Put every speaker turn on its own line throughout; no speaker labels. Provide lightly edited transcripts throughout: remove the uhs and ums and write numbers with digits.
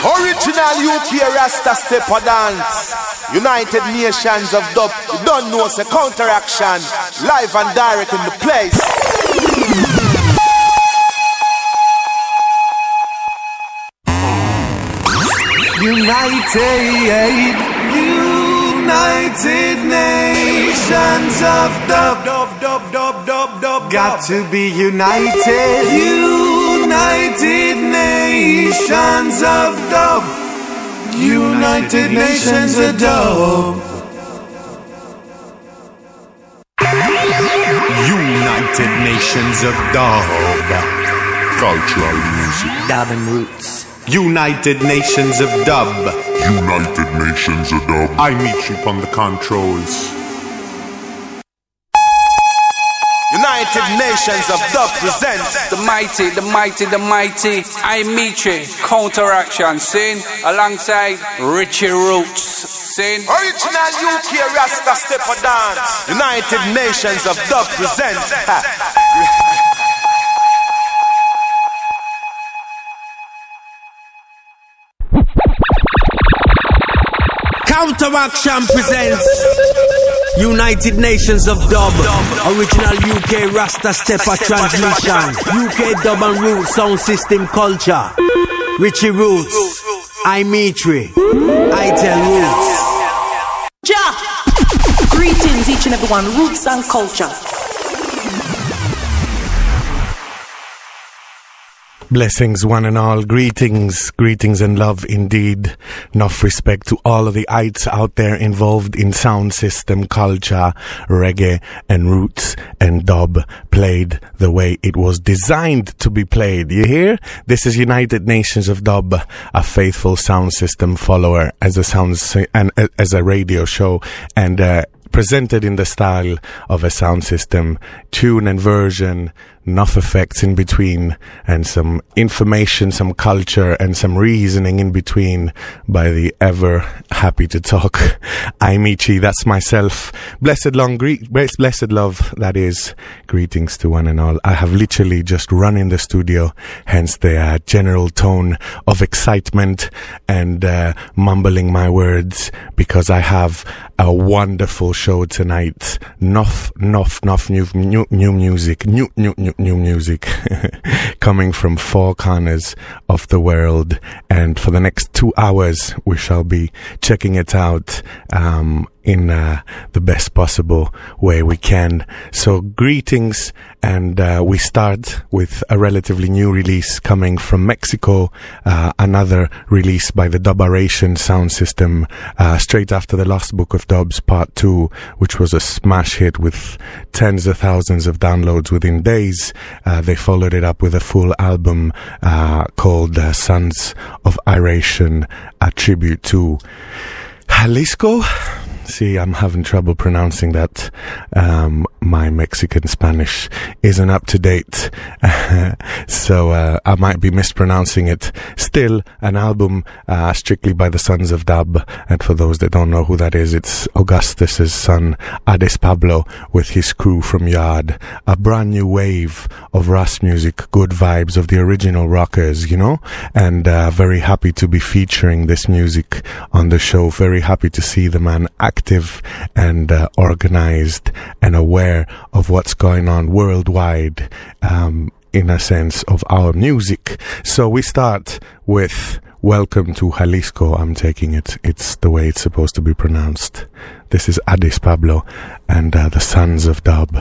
Original UK Rasta stepper dance. United Nations of Dub. You don't know it's a counteraction. Live and direct in the place.
United Nations of Dub. Got to be united. United Nations of Dub. United Nations of Dub. United Nations of Dub. Cultural music.
Dub and roots.
United Nations of Dub.
United Nations of Dub.
I meet you on the controls.
United Nations of Dub presents
the mighty I meet you counteraction scene alongside Richie Roots scene.
Original UK Rasta stepper dance. United Nations of Dub presents
Counteraction presents United Nations of Dub. Original UK Rasta Stepper transmission. UK Dub and Root sound system culture. Richie Roots. I Mitri. I tell Roots.
Ja! Greetings each and everyone. Roots and culture.
Blessings one and all, greetings and love indeed. Enough respect to all of the ites out there involved in sound system culture, reggae and roots and dub played the way it was designed to be played. You hear? This is United Nations of Dub, a faithful sound system follower as a radio show and presented in the style of a sound system, tune and version, enough effects in between, and some information, some culture, and some reasoning in between by the ever happy to talk I'm Ichi, that's myself. Blessed love, that is. Greetings to one and all. I have literally just run in the studio, hence the general tone of excitement and mumbling my words, because I have a wonderful show tonight. Enough new music coming from four corners of the world, and for the next 2 hours we shall be checking it out in the best possible way we can. So greetings, and we start with a relatively new release coming from Mexico, another release by the Dubaration sound system, straight after the Lost Book of Dubs Part 2, which was a smash hit with tens of thousands of downloads within days. They followed it up with a full album called Sons of Iration, a tribute to Jalisco. See, I'm having trouble pronouncing that. My Mexican Spanish isn't up to date, so I might be mispronouncing it. Still, an album strictly by the Sons of Dub, and for those that don't know who that is, it's Augustus's son, Ades Pablo, with his crew from Yard. A brand new wave of Rust music, good vibes of the original rockers, you know, and very happy to be featuring this music on the show. Very happy to see the man active and organized and aware of what's going on worldwide, in a sense of our music. So we start with Welcome to Jalisco. I'm taking it, it's the way it's supposed to be pronounced. This is Ades Pablo and the Sons of Dub.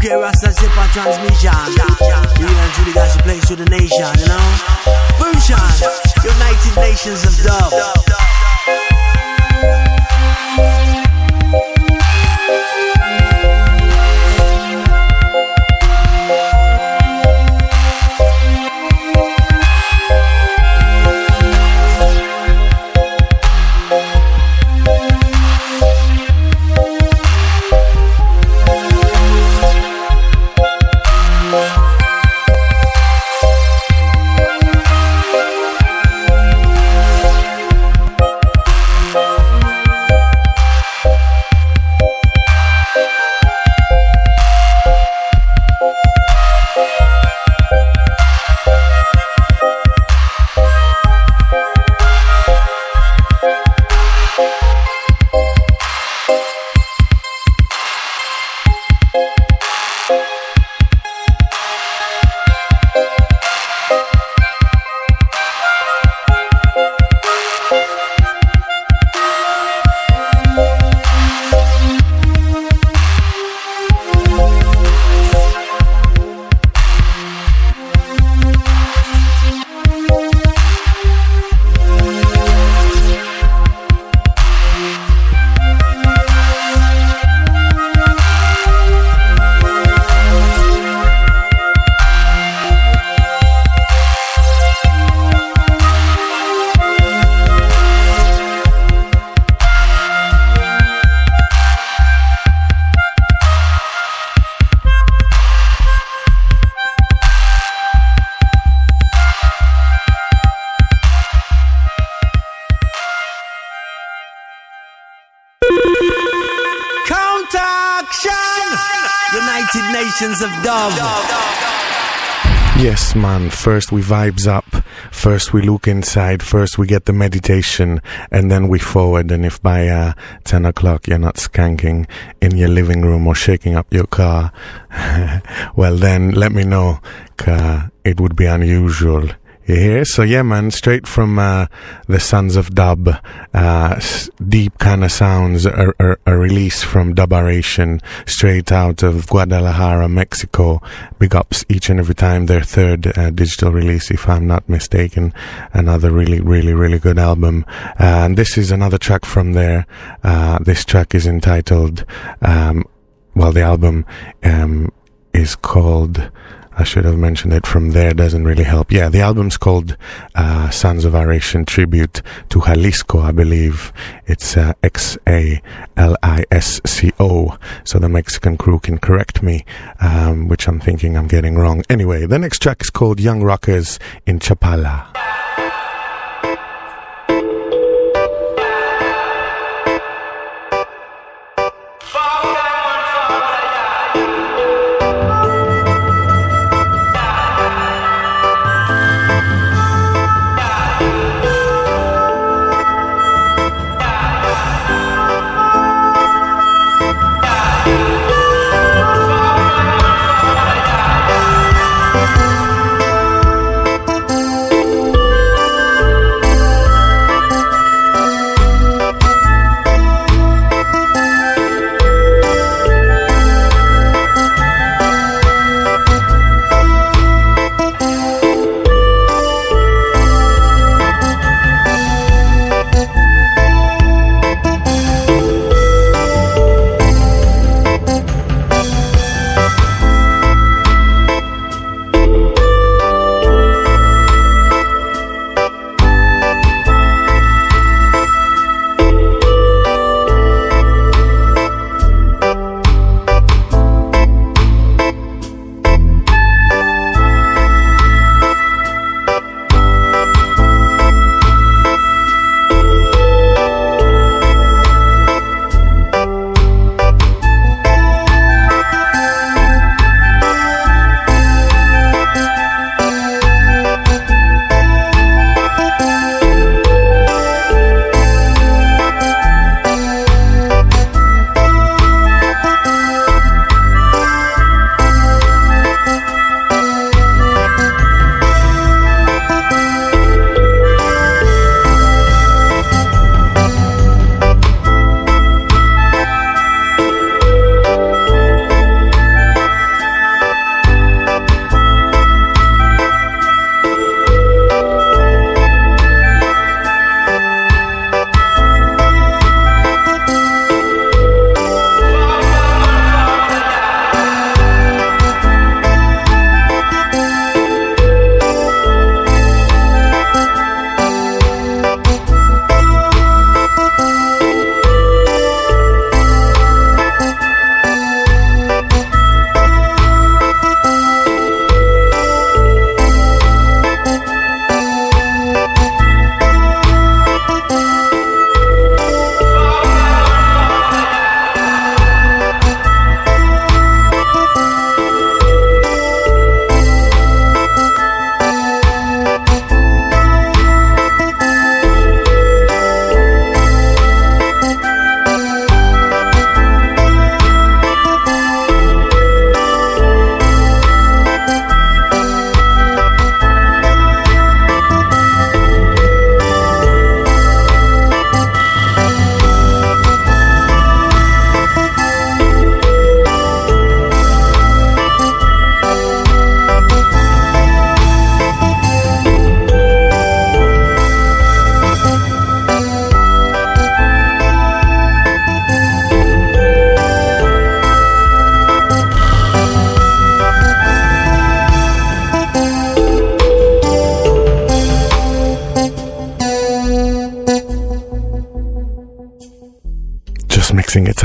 UK Rasta Stepper transmission. You and Judy got to play to the nation, you know. Fusion, United Nations of Dub. United Nations of Dub.
Yes, man. First we vibes up. First we look inside. First we get the meditation, and then we forward. And if by 10 o'clock you're not skanking in your living room or shaking up your car, well then let me know, 'cause it would be unusual. You hear? So yeah, man, straight from the Sons of Dub, deep kind of sounds, a release from Dubaration, straight out of Guadalajara, Mexico. Big ups each and every time. Their third digital release, if I'm not mistaken. Another really, really, really good album. And this is another track from there. This track is entitled, well, the album is called... I should have mentioned it from there, doesn't really help. Yeah, the album's called Sons of Aration Tribute to Jalisco, I believe. It's Xalisco, so the Mexican crew can correct me, which I'm thinking I'm getting wrong. Anyway, the next track is called Young Rockers in Chapala.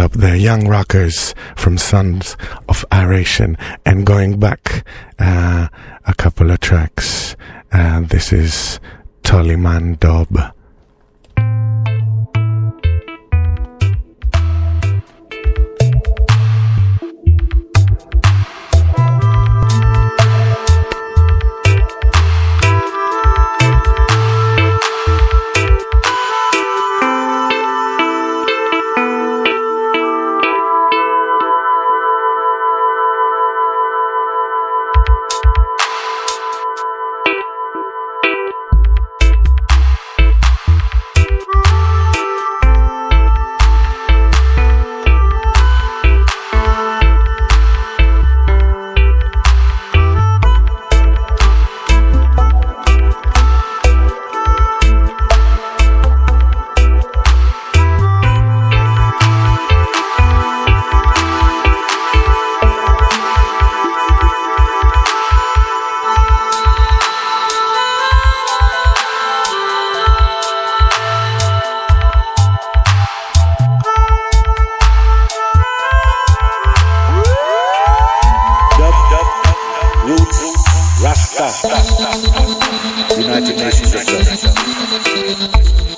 up there, Young Rockers from Sons of Aeration, and going back a couple of tracks. This is Tollyman Dub.
United Nations of Dub.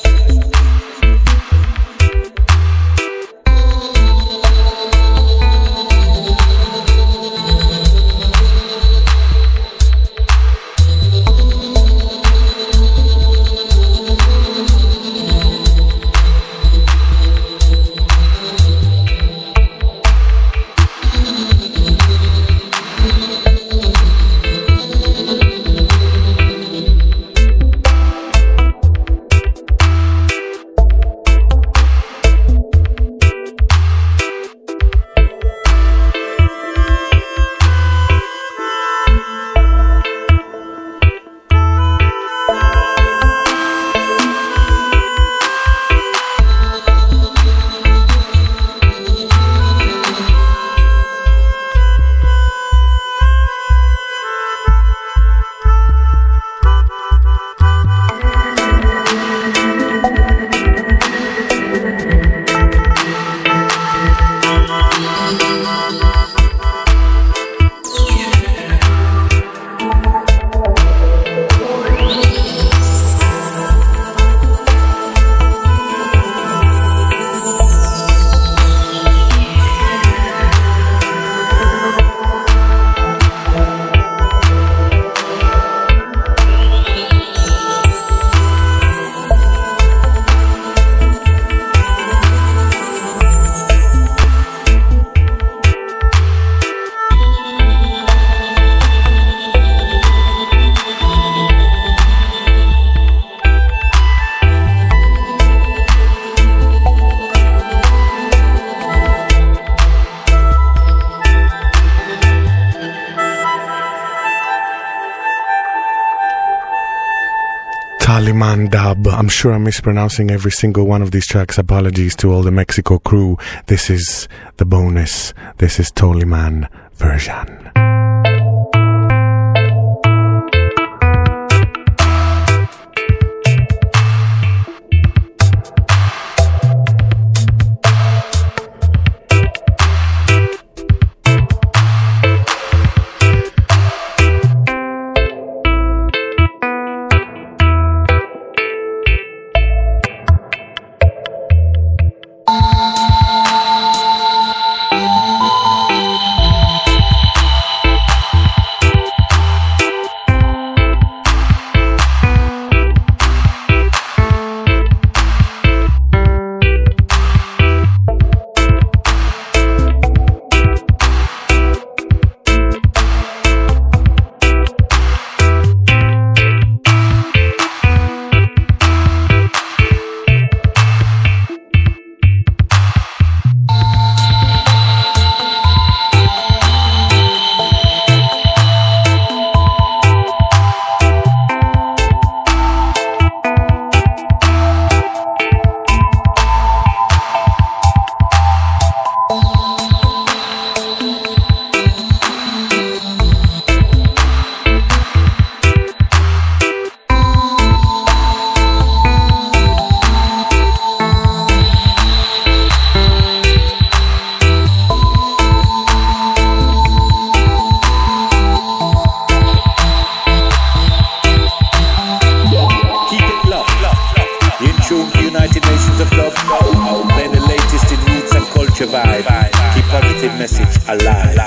Tollyman Dub. I'm sure I'm mispronouncing every single one of these tracks. Apologies to all the Mexico crew. This is the bonus. This is Tollyman version.
alive.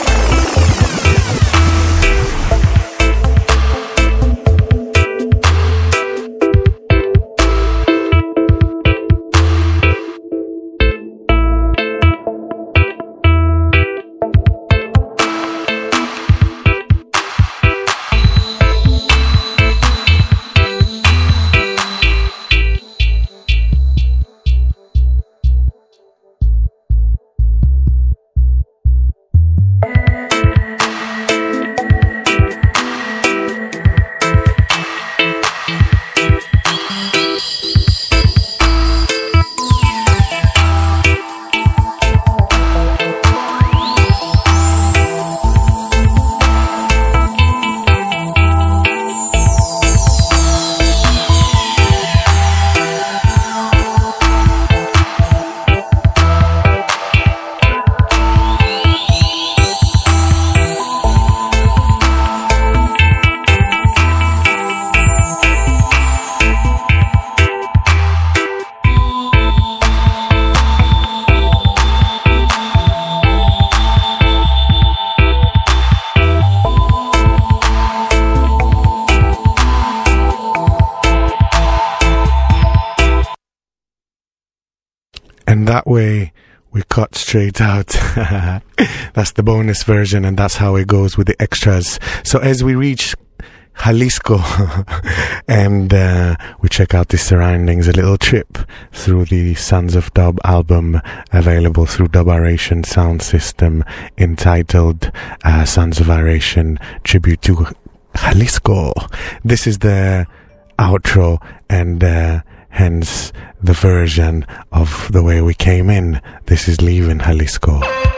And that way we cut straight out. That's the bonus version, and that's how it goes with the extras. So as we reach Jalisco and we check out the surroundings, a little trip through the Sons of Dub album available through Dub Aeration Sound System, entitled Sons of Aeration Tribute to Jalisco. This is the outro, and hence the version of the way we came in. This is Leaving Jalisco.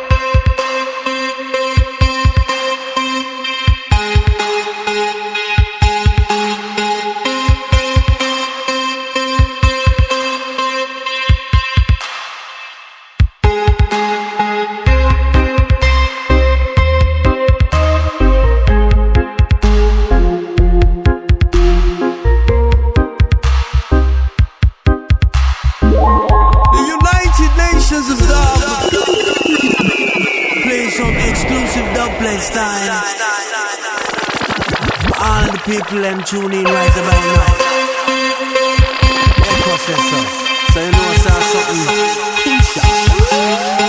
All the people them tune in right about now. Hey, Professor, so you know what's something.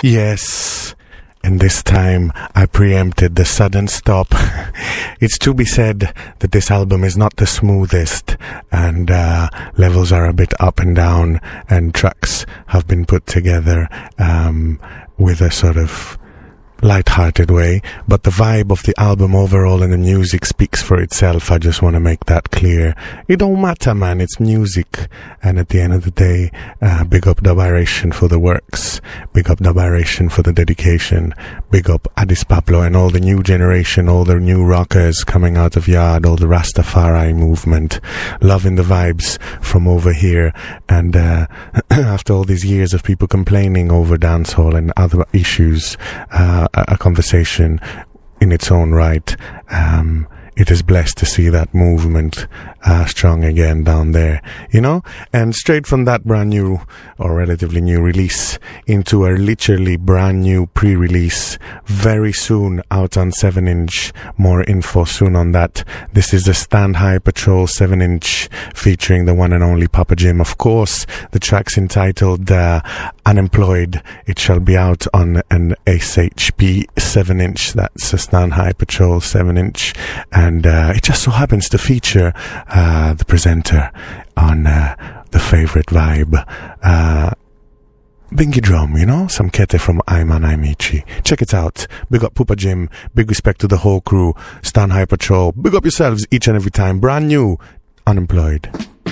Yes, and this time I preempted the sudden stop. It's to be said that this album is not the smoothest, and levels are a bit up and down, and tracks have been put together with a sort of light-hearted way, but the vibe of the album overall and the music speaks for itself. I just want to make that clear. It don't matter, man, it's music, and at the end of the day, big up Dubiration for the works, big up Dubiration for the dedication, big up Addis Pablo and all the new generation, all the new rockers coming out of Yard, all the Rastafari movement, loving the vibes from over here, and after all these years of people complaining over dancehall and other issues, a conversation in its own right. It is blessed to see that movement strong again down there, you know? And straight from that brand new or relatively new release into a literally brand new pre-release very soon out on 7-inch. More info soon on that. This is the Stand High Patrol 7-inch featuring the one and only Papa Jim. Of course, the track's entitled Unemployed. It shall be out on an SHP 7-inch. That's a Stand High Patrol 7-inch. And it just so happens to feature the presenter on the favorite vibe, Bingy Drum, you know, some kete from Ayman Aimichi. Check it out. Big up Papa Jim. Big respect to the whole crew. Stand High Patrol. Big up yourselves each and every time. Brand new, Unemployed.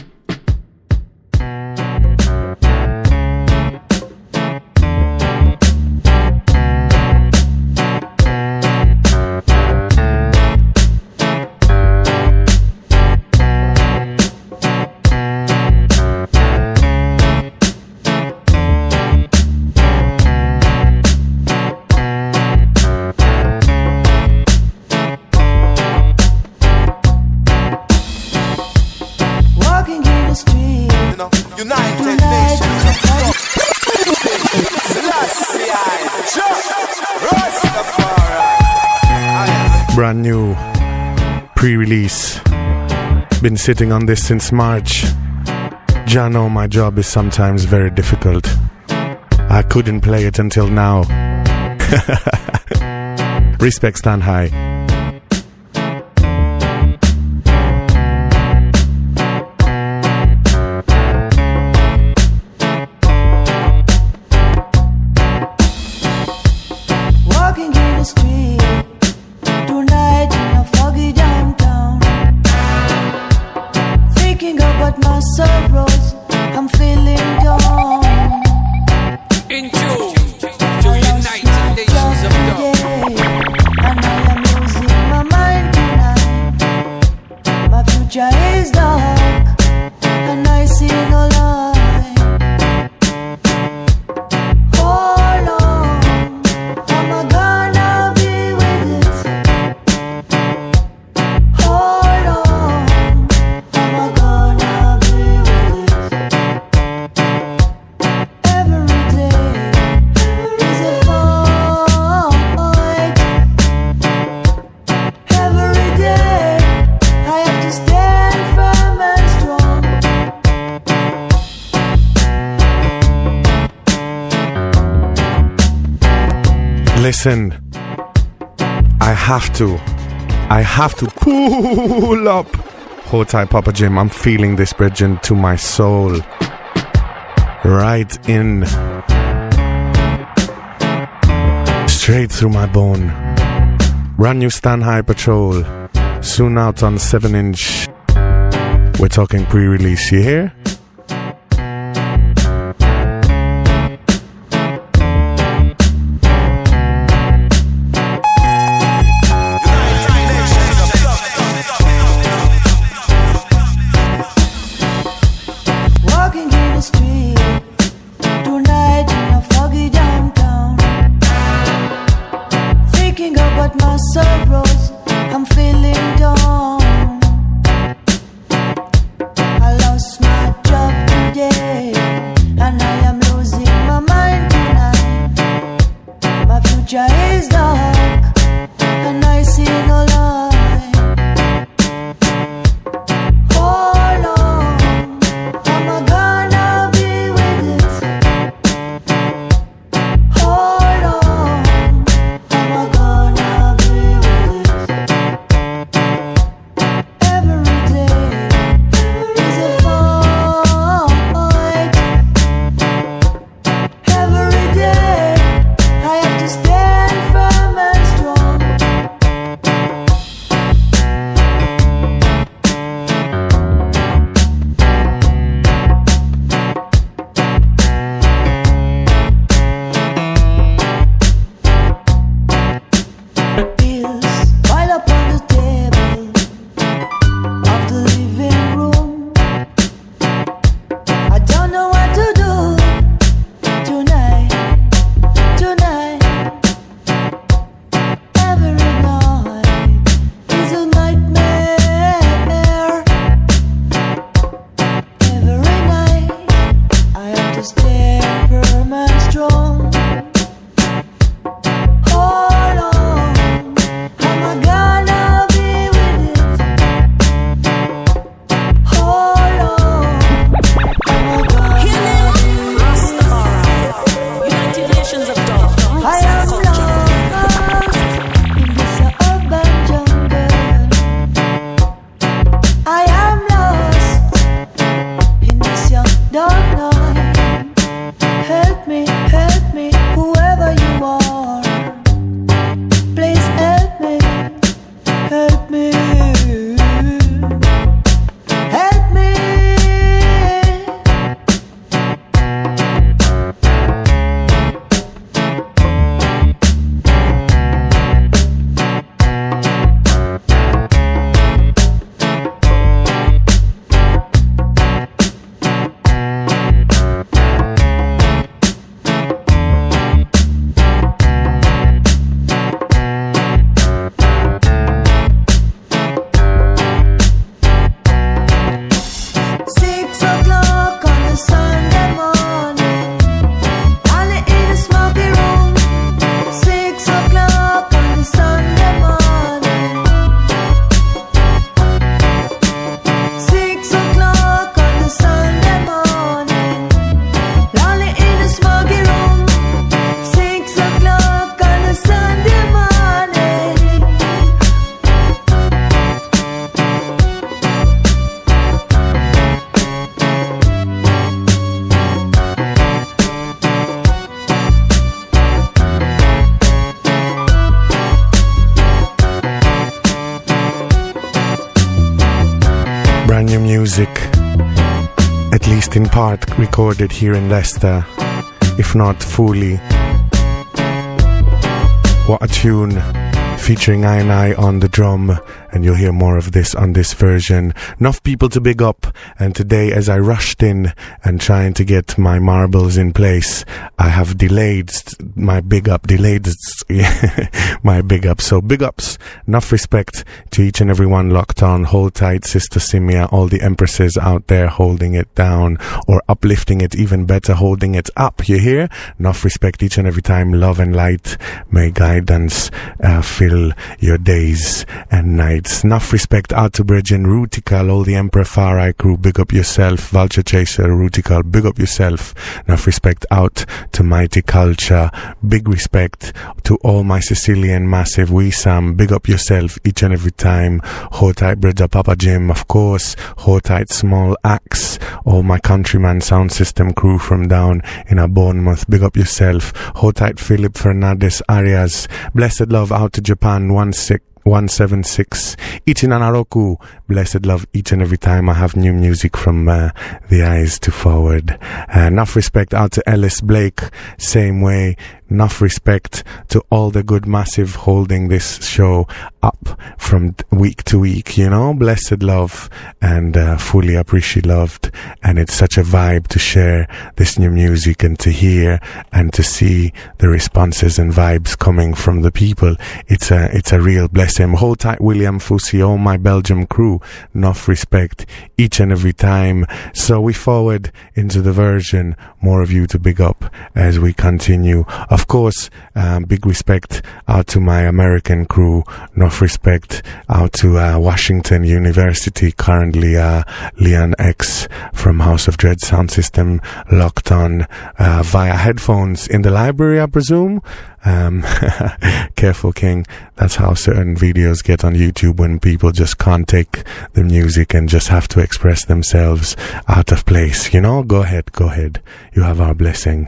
Brand new pre-release. Been sitting on this since March. Jano, my job is sometimes very difficult. I couldn't play it until now. Respect, Stand High. Listen, I have to pull up. Hold tight, Papa Jim. I'm feeling this bridging to my soul. Right in. Straight through my bone. Brand new Stand High Patrol. Soon out on 7-inch. We're talking pre-release, you hear?
Oh
music, at least in part, recorded here in Leicester, if not fully. What a tune, featuring I on the drum, and you'll hear more of this on this version. Enough people to big up, and today as I rushed in and trying to get my marbles in place, I have delayed my big up, my big up. So big ups, enough respect to each and every one locked on. Hold tight, Sister Simia, all the empresses out there holding it down, or uplifting it, even better, holding it up, you hear? Enough respect each and every time. Love and light, may guidance fill your days and nights. Enough respect out to Bridgin, Rutical, all the Emperor Far Eye crew, big up yourself. Vulture Chaser, Rutical, big up yourself. Enough respect out to Mighty Culture, big respect to all my Sicilian massive Wisam, big up yourself each and every time. Hold tight Bridger, Papa Jim, of course. Hold tight Small Axe, all my Countryman sound system crew from down in a Bournemouth, big up yourself. Hold tight Philip Fernandez Arias, blessed love out to Japan, 176 Ichinanaroku, blessed love each and every time I have new music from the Eyes to Forward. Enough respect out to Ellis Blake, same way. Enough respect to all the good massive holding this show up from week to week, you know, blessed love and fully appreciate loved. And it's such a vibe to share this new music and to hear and to see the responses and vibes coming from the people. It's a real blessing. Hold tight William Fusi, all my Belgium crew, enough respect each and every time. So we forward into the version, more of you to big up as we continue. Of course, big respect out to my American crew, enough respect out to Washington University, currently Leon X from House of Dread Sound System locked on via headphones in the library, I presume. Careful King, that's how certain videos get on YouTube, when people just can't take the music and just have to express themselves out of place, you know. Go ahead, you have our blessing.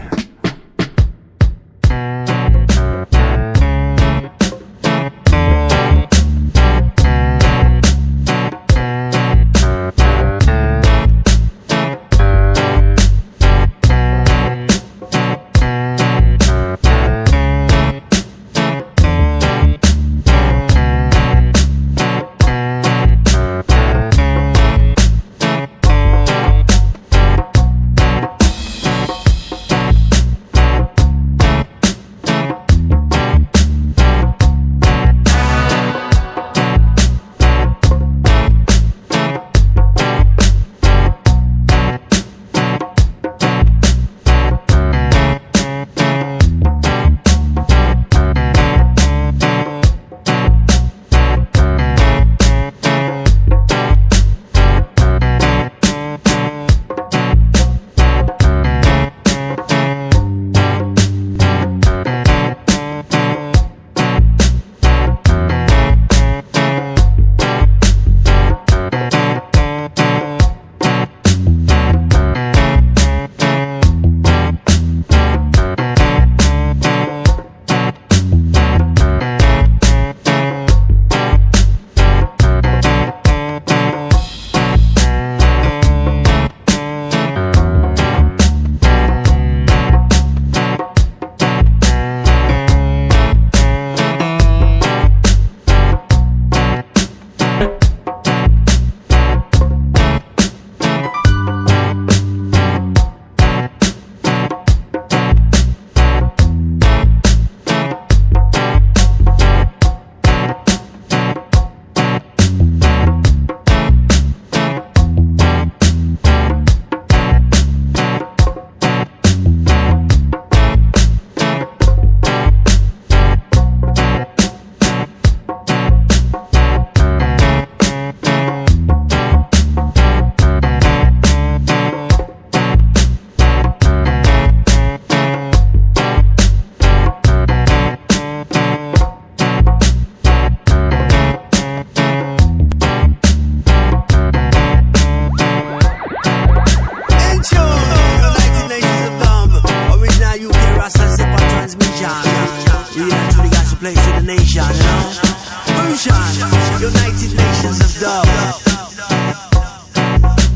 United Nations of Dub.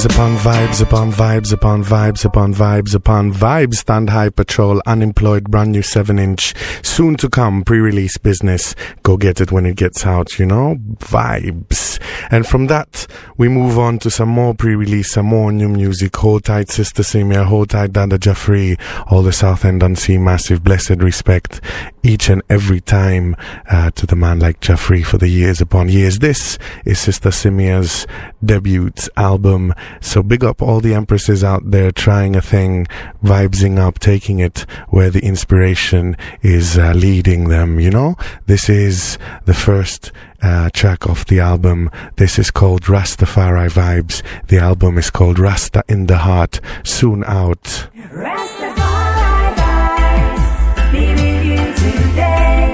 Vibes upon vibes upon vibes upon vibes upon vibes upon vibes. Stand High Patrol, Unemployed, brand new 7-inch, soon to come, pre-release business. Go get it when it gets out, you know? Vibes. And from that, we move on to some more pre-release, some more new music. Hold tight, Sister Simia, hold tight, Dada Jaffrey, all the South End Unsea, massive blessed respect each and every time to the man like Jaffrey for the years upon years. This is Sister Simia's debut album, so big up all the empresses out there trying a thing, vibesing up, taking it where the inspiration is leading them, you know. This is the first track of the album. This is called Rastafari Vibes. The album is called Rasta in the Heart, soon out.
Rastafari vibes, be with you today.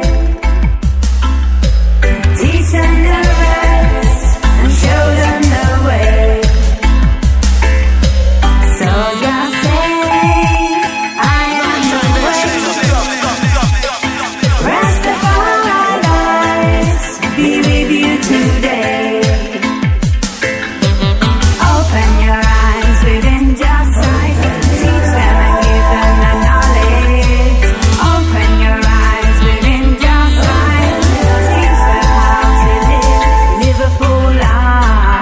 Teach them the rest and show them the way. So just say, I am the way. Rastafari vibes, be with you today. Open your eyes within just sight. Teach them and give them the knowledge. Open your eyes within just sight. Teach them how to live a full life.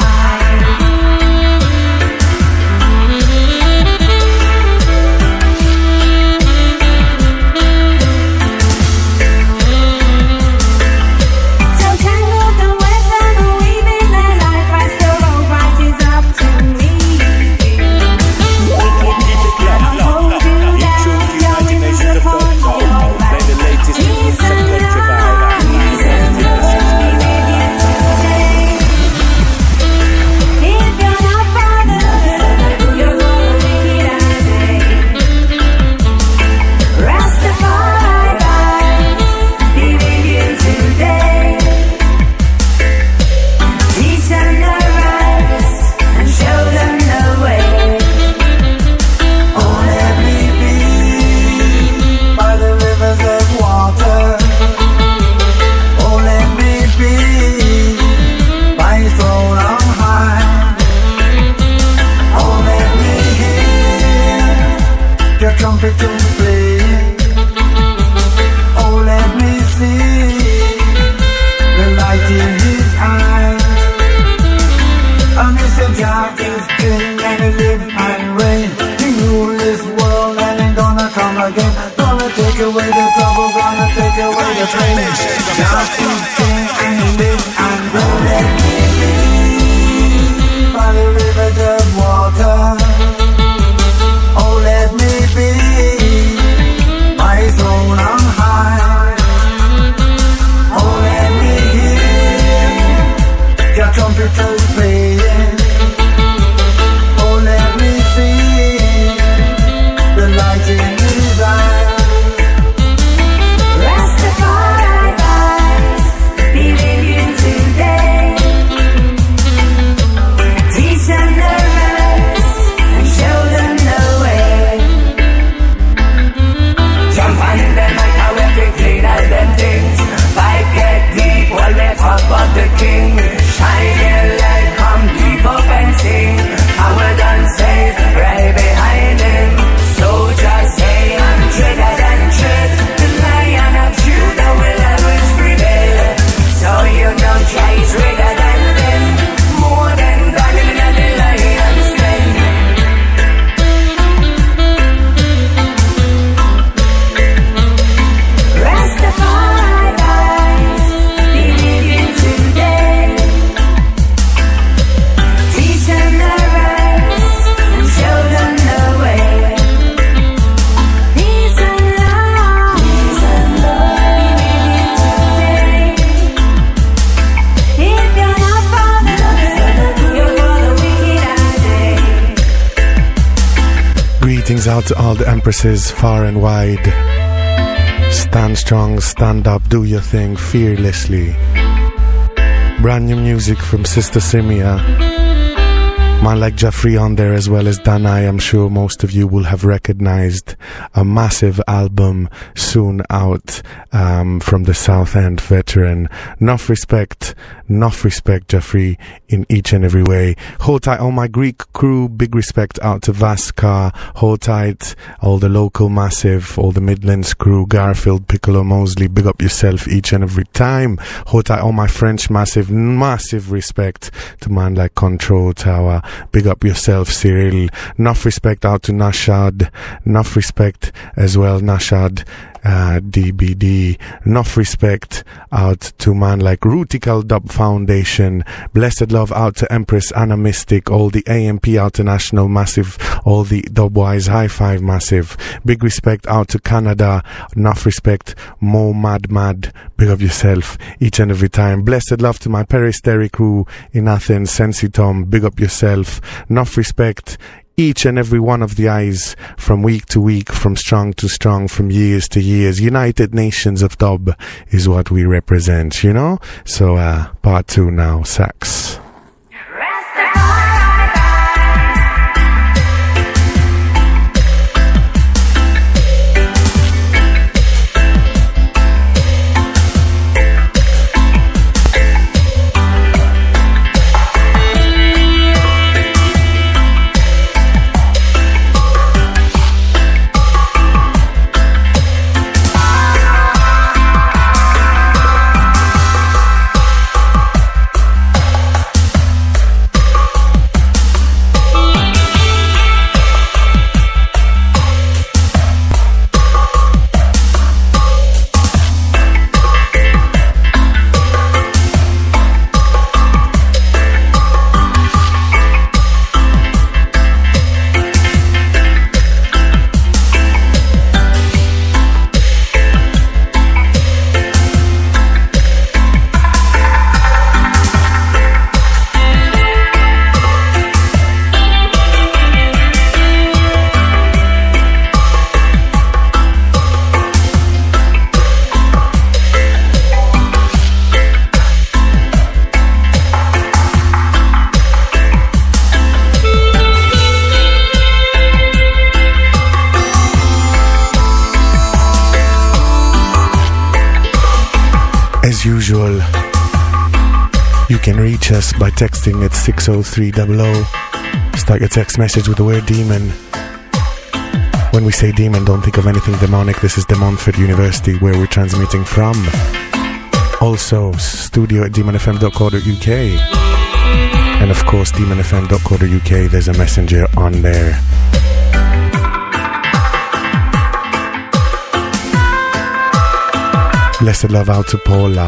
So tangle the web and weave in their life as the road rises up to me. Wickedness cannot hold you down. Your wings upon your back. Peace and love, peace and love, be with you today. If you're not bothered, you're for the wicked, I say. Rastafari vibes, be with you today. Teach them the rise and show them the way.
Oh, let me be by the rivers of water. Oh, let me be by His throne on high. Oh, let me hear the trumpet to play. Oh, let me see the light in His eyes. And Mr. Jah is king and He live and reign. He rule this world and ain't gonna come again. Gonna take away the trouble, gonna take away the pain. Jah is king and He live and reign. Let me be by the rivers of water. Oh, let me be by His throne on high. Oh, let me hear your trumpeters playing. Oh, let me see the light in His eyes.
Rastafari vibes, be with you today. Teach them the rest and show them the way. Jump on them like how we clean all them things. Vibe get deep while they talk about the king. Shine your light, come deep up and sing. Our done safe, right behind him. Soldier say I'm dreader than dread. The Lion of Judah will always prevail. So you know Jah is greater than them. More than Daniel in the lion's den. Rastafari vibes, be with you today. Teach them the rest and show them the way. Peace and love, be with you today. If you're not bothered, you're for the wicked, I say.
Greetings out to all the empresses far and wide. Stand strong, stand up, do your thing fearlessly. Brand new music from Sister Simia. Man like Jeffrey on there, as well as Danai. I'm sure most of you will have recognized a massive album soon out from the South End veteran. Enough respect, Jeffrey, in each and every way. Hold tight, all my Greek crew. Big respect out to Vasca. Hold tight, all the local massive, all the Midlands crew, Garfield, Piccolo, Mosley. Big up yourself each and every time. Hold tight, all my French massive respect to man like Control Tower. Big up yourself, Cyril. Enough respect out to Nashad. Enough respect as well, Nashad. DBD. Enough respect out to man like Rutical Dub Foundation. Blessed love out to Empress Anna Mystic. All the AMP out to National Massive. All the Dubwise High Five Massive. Big respect out to Canada. Enough respect, Mo Mad. Big up yourself each and every time. Blessed love to my Peristeri crew in Athens, Sensi Tom. Big up yourself. Enough respect, each and every one of the eyes, from week to week, from strong to strong, from years to years. United Nations of Dub is what we represent, you know? So, part 2 now, sax. Usual, you can reach us by texting at 60300. Start your text message with the word demon. When we say demon, don't think of anything demonic. This is De Montfort University, where we're transmitting from. Also, studio at demonfm.co.uk, and of course demonfm.co.uk. There's a messenger on there. Blessed love out to Paula.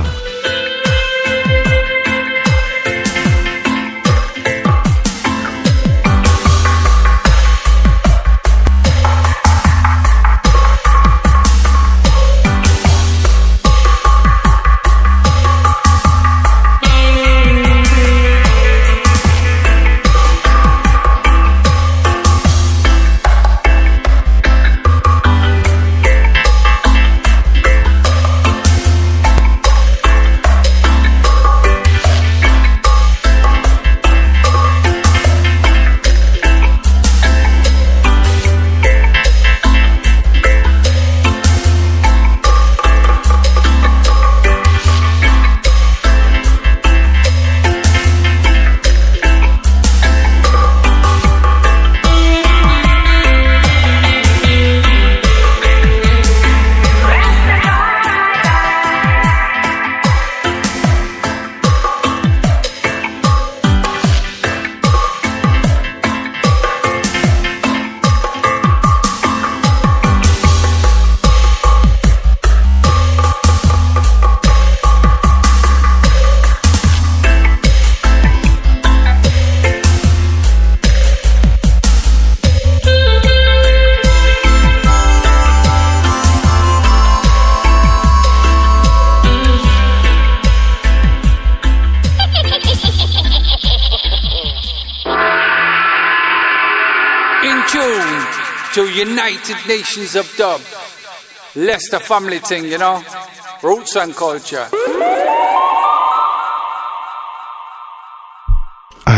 United Nations of Dub. Leicester family thing, you know? Roots and culture.
I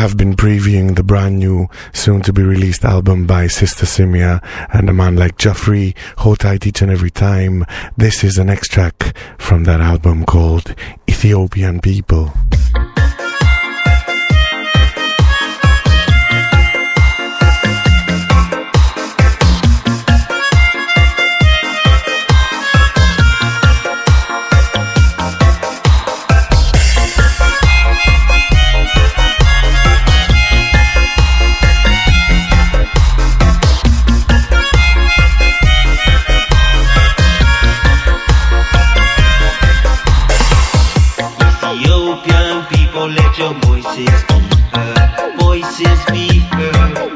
have been previewing the brand new, soon-to-be-released album by Sister Simia and a man like Joffrey. Hold tight each and every time. This is the next track from that album called Ethiopian People.
Let your voices be heard. Voices be heard.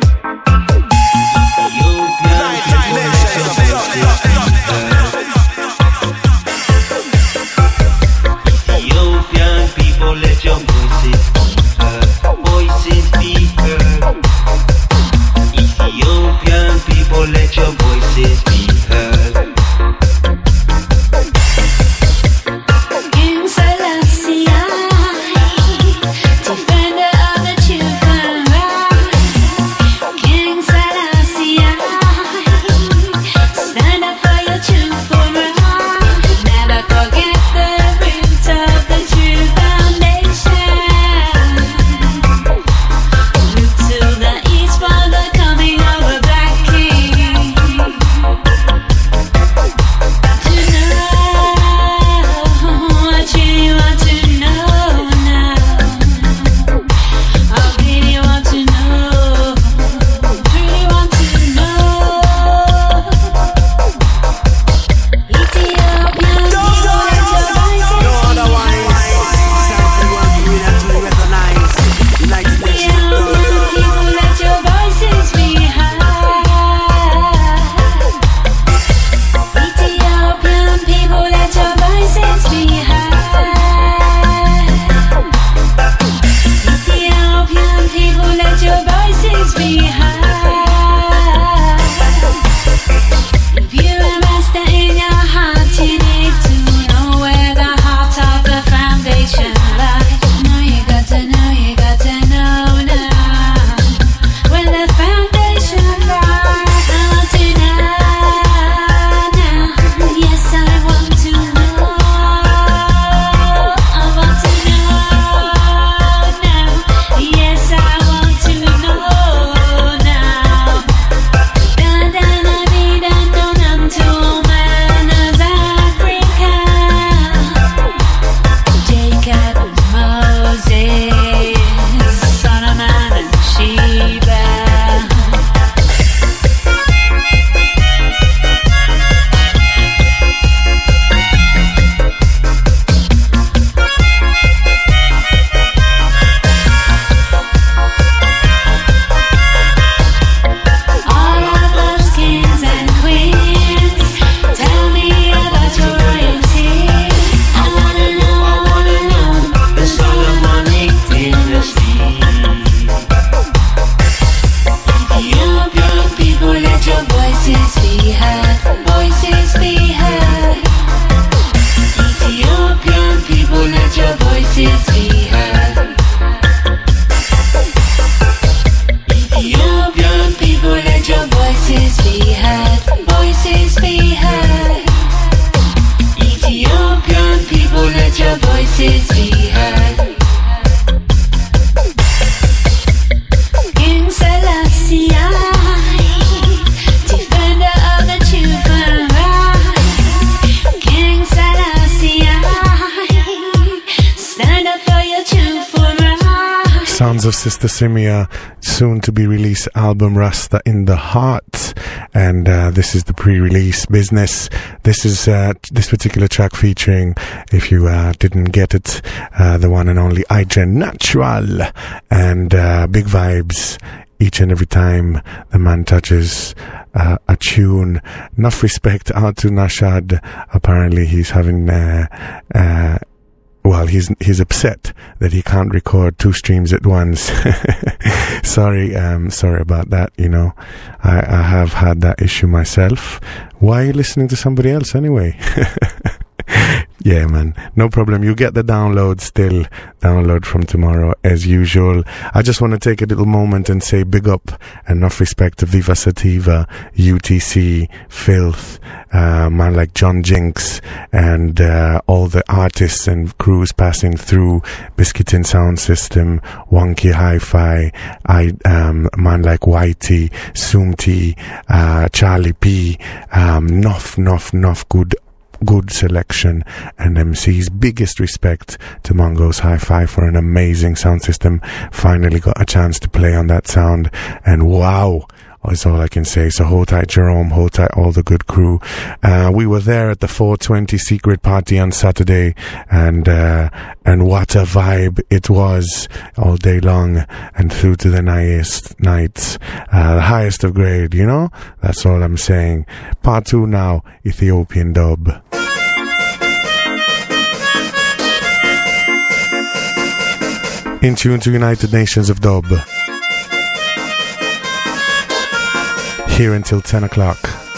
Ethiopian people, let your voices be heard. Voices be heard. Ethiopian people, let your voices be heard.
Of Sister Simia, soon to be released album Rasta in the Heart, and this is the pre-release business. This is this particular track featuring, if you didn't get it, the one and only IJ Natural, and big vibes each and every time the man touches a tune. Enough respect out to Nashad. Apparently he's having well, he's upset that he can't record 2 streams at once. Sorry about that, you know. I have had that issue myself. Why are you listening to somebody else anyway? Yeah, man. No problem. You get the download still. Download from tomorrow as usual. I just want to take a little moment and say big up and enough respect to Viva Sativa, UTC, Filth, man like John Jinx, and all the artists and crews passing through, Biscuitin Sound System, Wonky Hi-Fi, man like Whitey, Sumti, Charlie P, Nuff, good selection and MCs. Biggest respect to Mongo's Hi-Fi for an amazing sound system. Finally got a chance to play on that sound, and wow, is all I can say. So hold tight Jerome, hold tight all the good crew. We were there at the 420 secret party on Saturday, and what a vibe it was all day long and through to the nights. The highest of grade, you know? That's all I'm saying. Part 2 now, Ethiopian dub. In tune to United Nations of Dub. Here until 10 o'clock.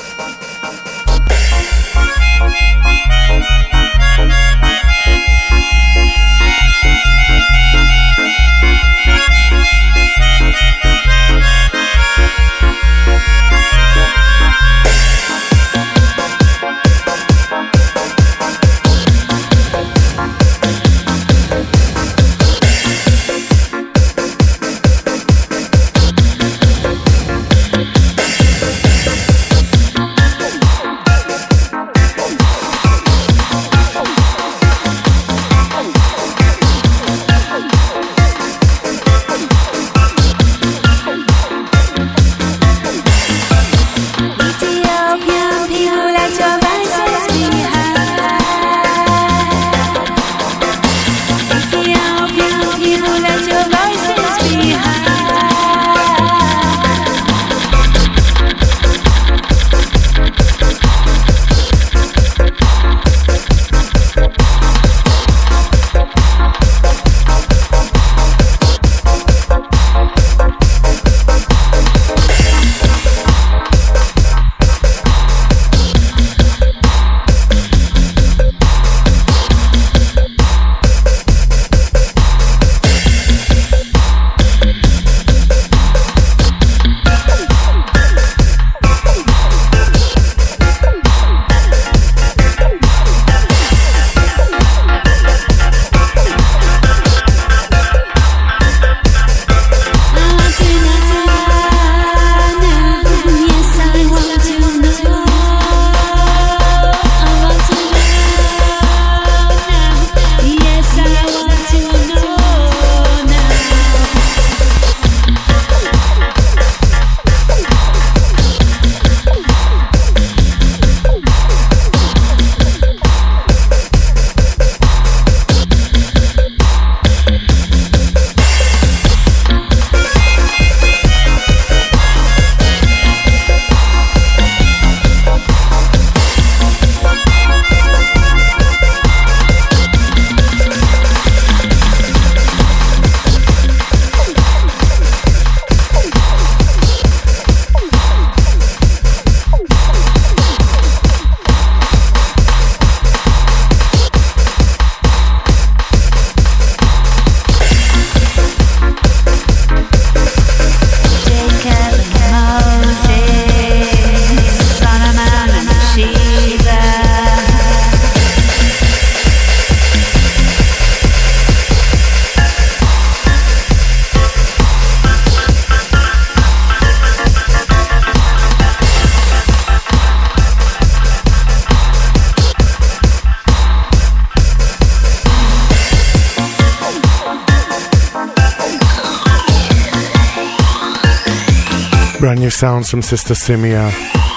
Brand new sounds from Sister Simia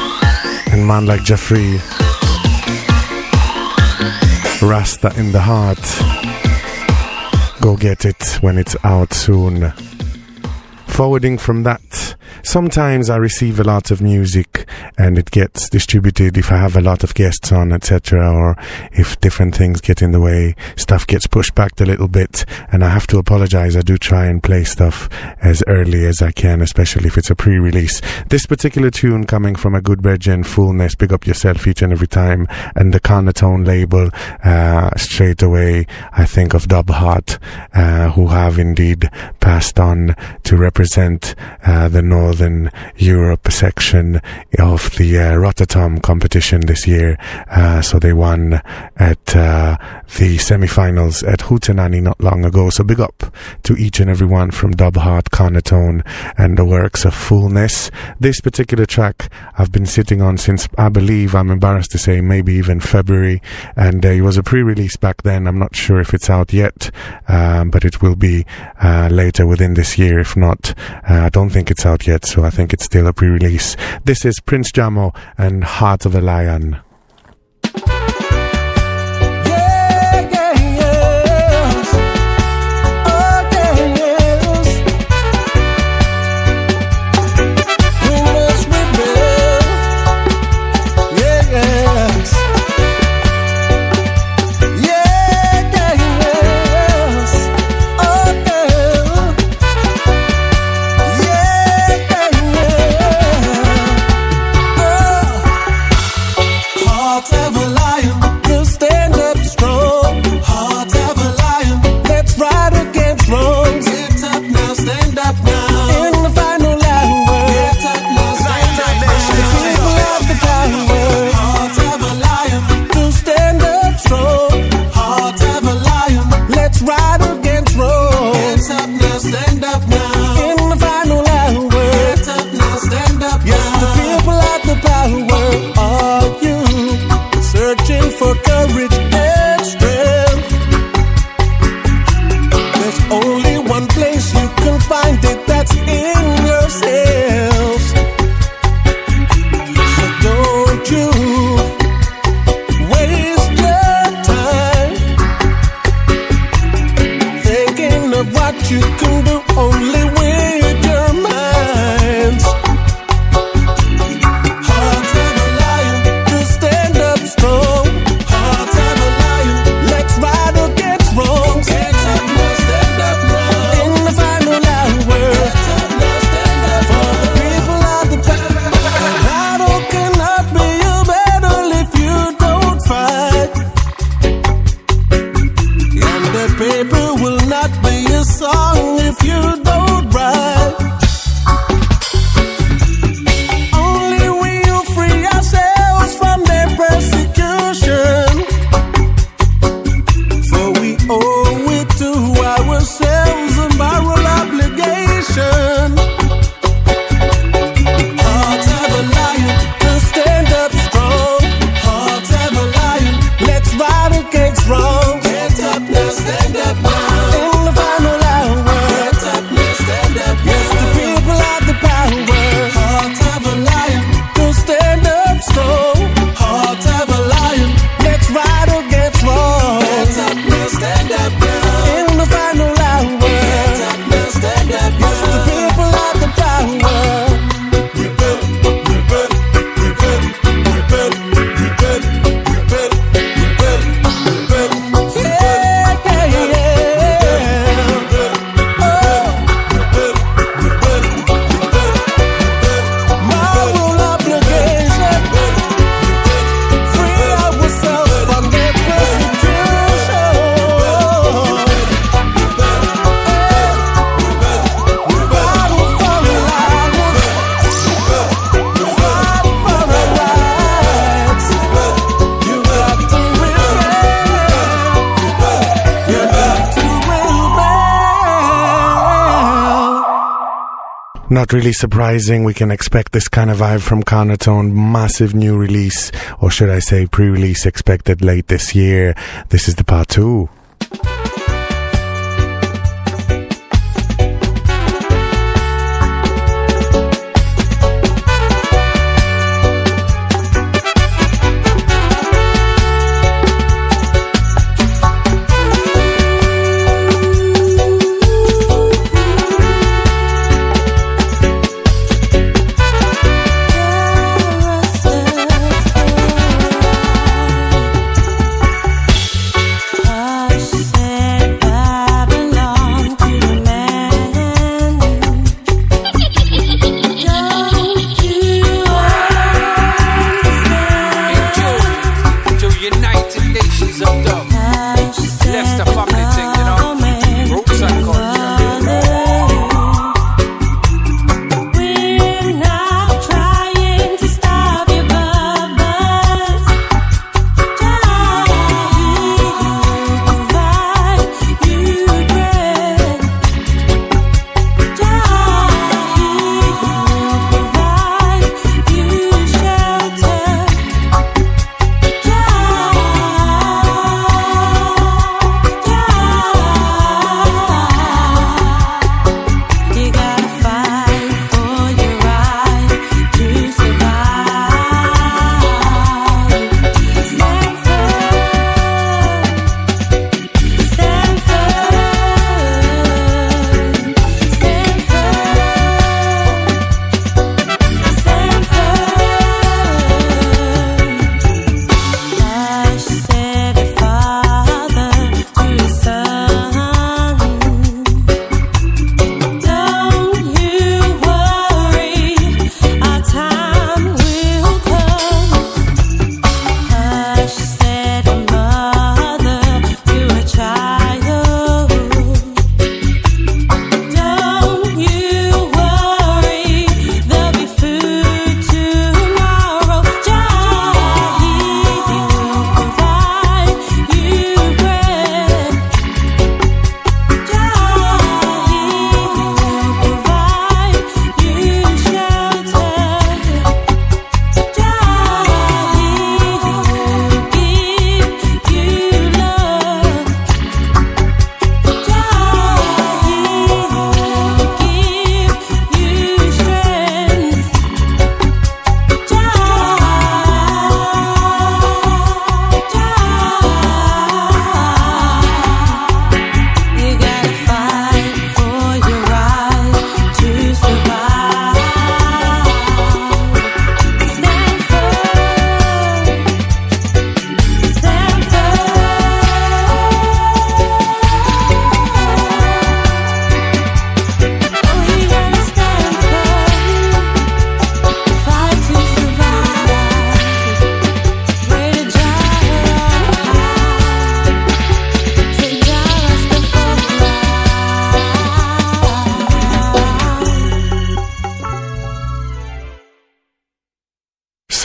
and man like Jeffrey. Rasta in the Heart. Go get it when it's out soon. Forwarding from that sometimes I receive a lot of music and it gets distributed if I have a lot of guests on, etc., or if different things get in the way, stuff gets pushed back a little bit, and I have to apologize. I do try and play stuff as early as I can, especially if it's a pre-release. This particular tune coming from a good brethren, Fullness, big up yourself each and every time, and the Conatone label, straight away I think of Dub Hot, who have indeed passed on to represent the Northern Europe section of the Rotterdam competition this year. So they won at the semi-finals at Hootenanny not long ago. So big up to each and every one from Dub Hot, Conatone, and the works of Fullness. This particular track I've been sitting on since, I believe, I'm embarrassed to say, maybe even February, and it was a pre-release back then. I'm not sure if it's out yet, but it will be later within this year. If not, I don't think it's out yet, so I think it's still a pre-release. This is Prince Jamo and Heart of a Lion. Not really surprising, we can expect this kind of vibe from Conatone. Massive new release, or should I say pre-release, expected late this year. This is the part 2.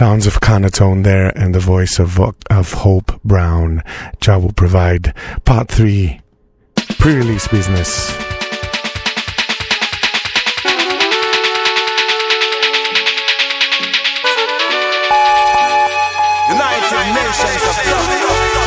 Sounds of Carnatone there, and the voice of Hope Brown. Jah will provide part 3, pre-release business.
United Nations of Dub.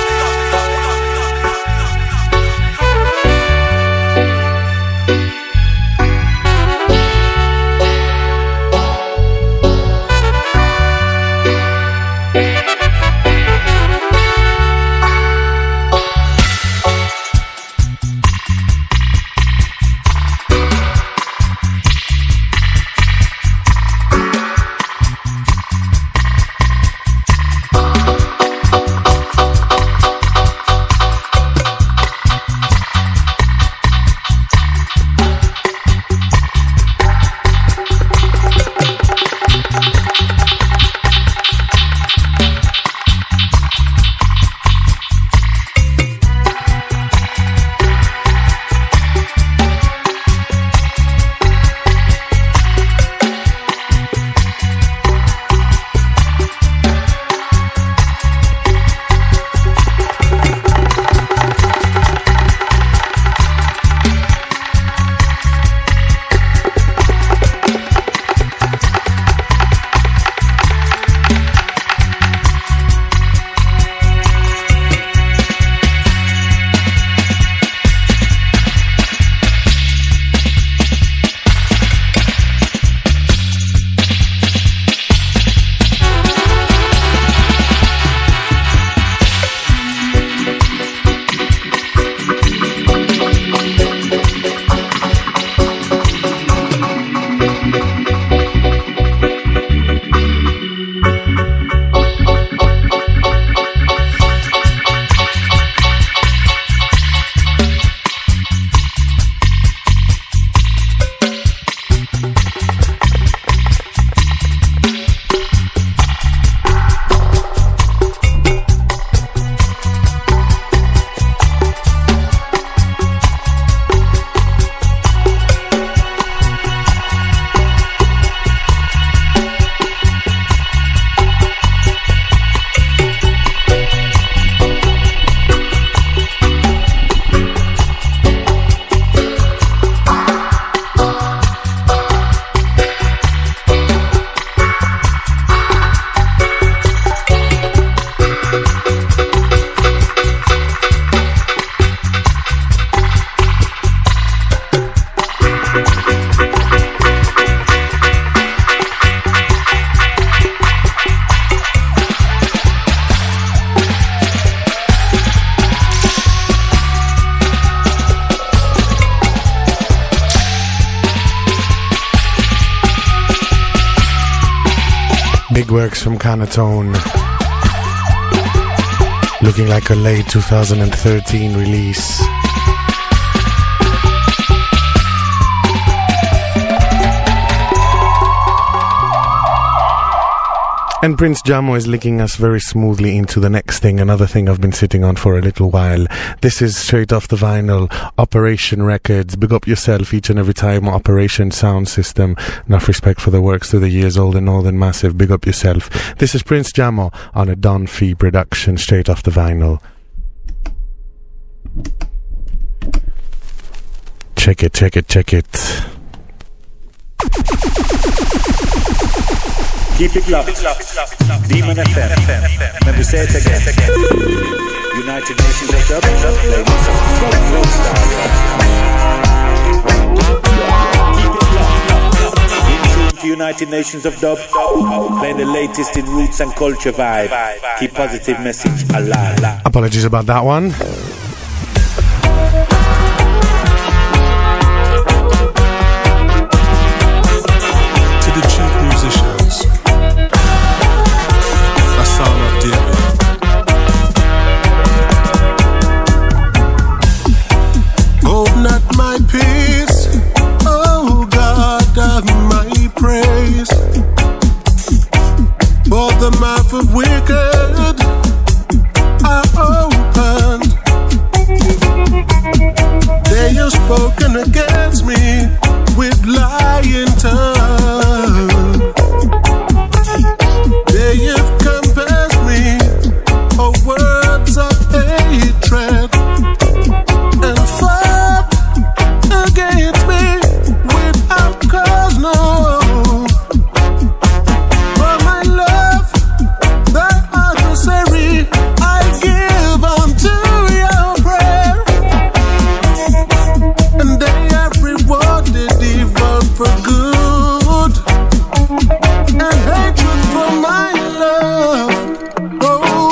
Big works from Carnatone. Looking like a late 2013 release. And Prince Jamo is linking us very smoothly into the next thing, another thing I've been sitting on for a little while. This is straight off the vinyl, Operation Records. Big up yourself each and every time. Operation Sound System. Enough respect for the works through the years, old and old and massive. Big up yourself. This is Prince Jamo on a Don Fee production, straight off the vinyl. Check it, check it, check it.
Keep it locked. Demon FM. Let me say it again. United Nations of Dub. Ladies Keep it locked. In tune to United Nations of Dub. Playing the latest in roots and culture vibe. Keep positive message alive.
Apologies about that one.
To the chief musicians, a Psalm of David. Hold not my peace, oh God of my praise. For the mouth of wicked are opened. They have spoken against me with lying tongue. They against me without cause, no. For my love, thy adversary, I give unto your prayer, and they have rewarded evil for good, and hatred for my love. Oh,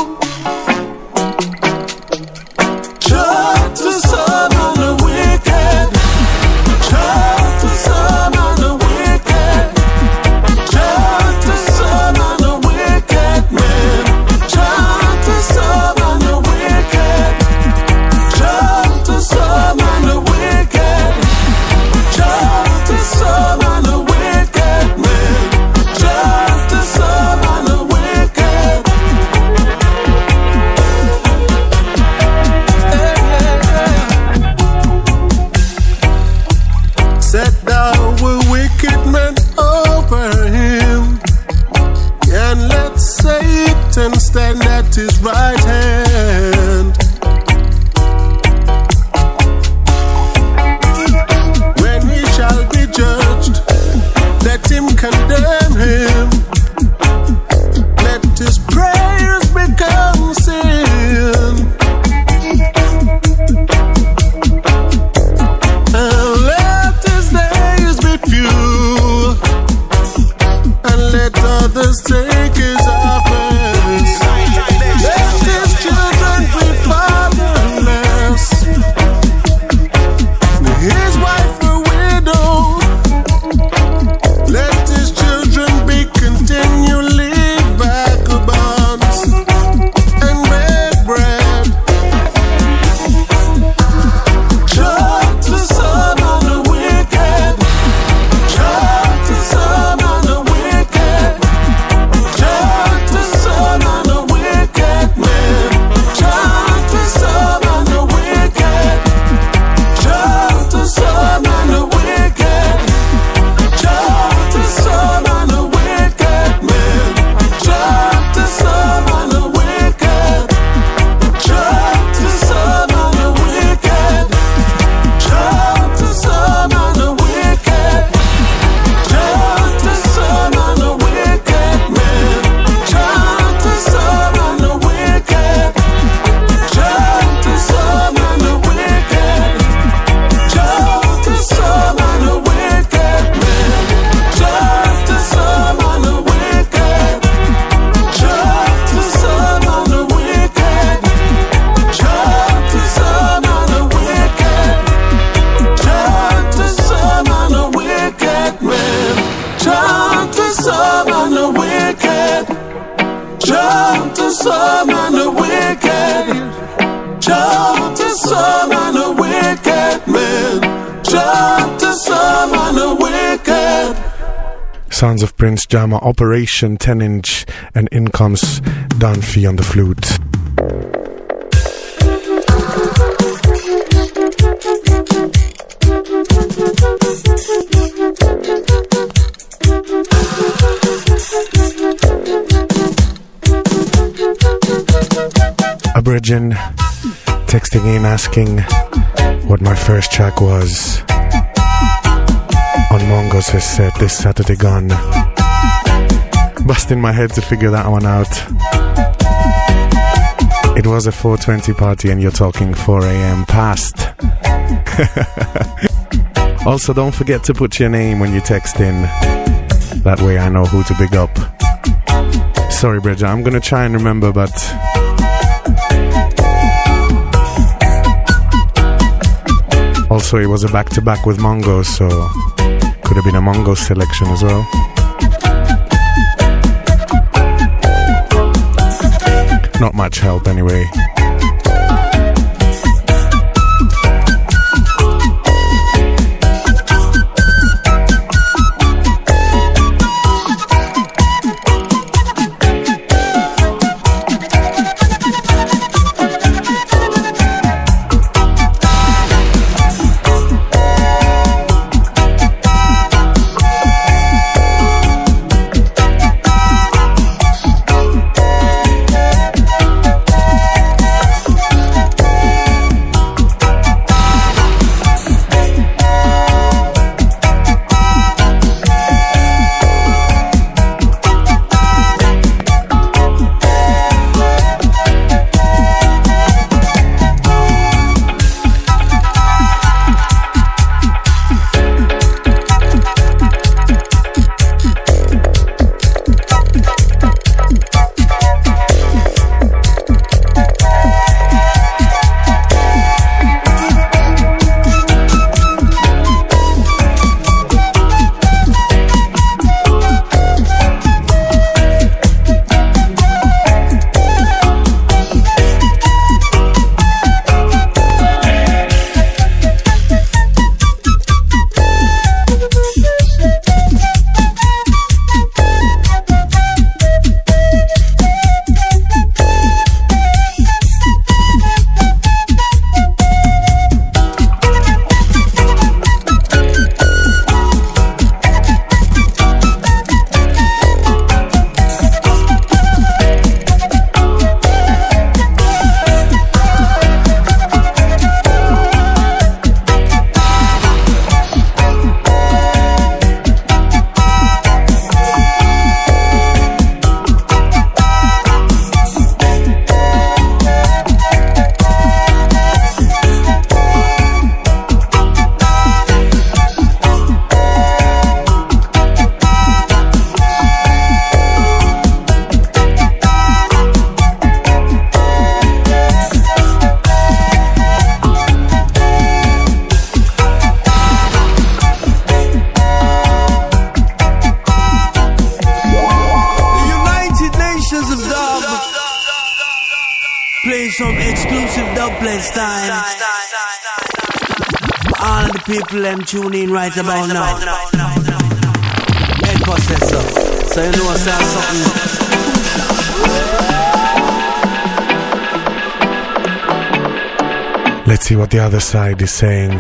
try to summon the wicked, try to summon the wicked, try to summon the wicked man, try to summon the wicked, try to summon the wicked, try to summon the wicked man, try to summon the wicked. Set thou a wicked man over him, and let Satan stand at his right hand. When he shall be judged, let him condemn him. Let his prayers become sin, and let his days be few, and let others take his office. Let his children be fatherless, his wife a widow. Let his children be continually vagabonds and beg bread. Try to summon the wicked, try to summon the wicked, try to summon the wicked man, try to summon the wicked, try to summon the wicked, try to summon the wicked man, try to summon the wicked, try to summon the wicked, try to summon the wicked, try to summon the wicked man, try to summon the wicked, try to summon the wicked, try to summon the wicked man, try to summon the wicked, try to summon the wicked, try to summon the wicked, try to summon the wicked man, try to summon the wicked, try to summon the wicked, try to summon the wicked man, try to summon the wicked.
Sounds of Prince Jama, Operation 10-inch, and in comes Don Fee on the flute. A Virgin texting in asking what my first track was on Mongo's has said this Saturday gone. Busting my head to figure that one out. It was a 4:20 party and you're talking 4 a.m. past. Also, don't forget to put your name when you text in. That way I know who to big up. Sorry, Bridget, I'm gonna try and remember, but also it was a back-to-back with Mongo, so could have been a Mongo selection as well. Not much help anyway.
some exclusive dubplate style. All the people them tune in right about now. Echo says so. So you know what's something.
Let's see what the other side is saying.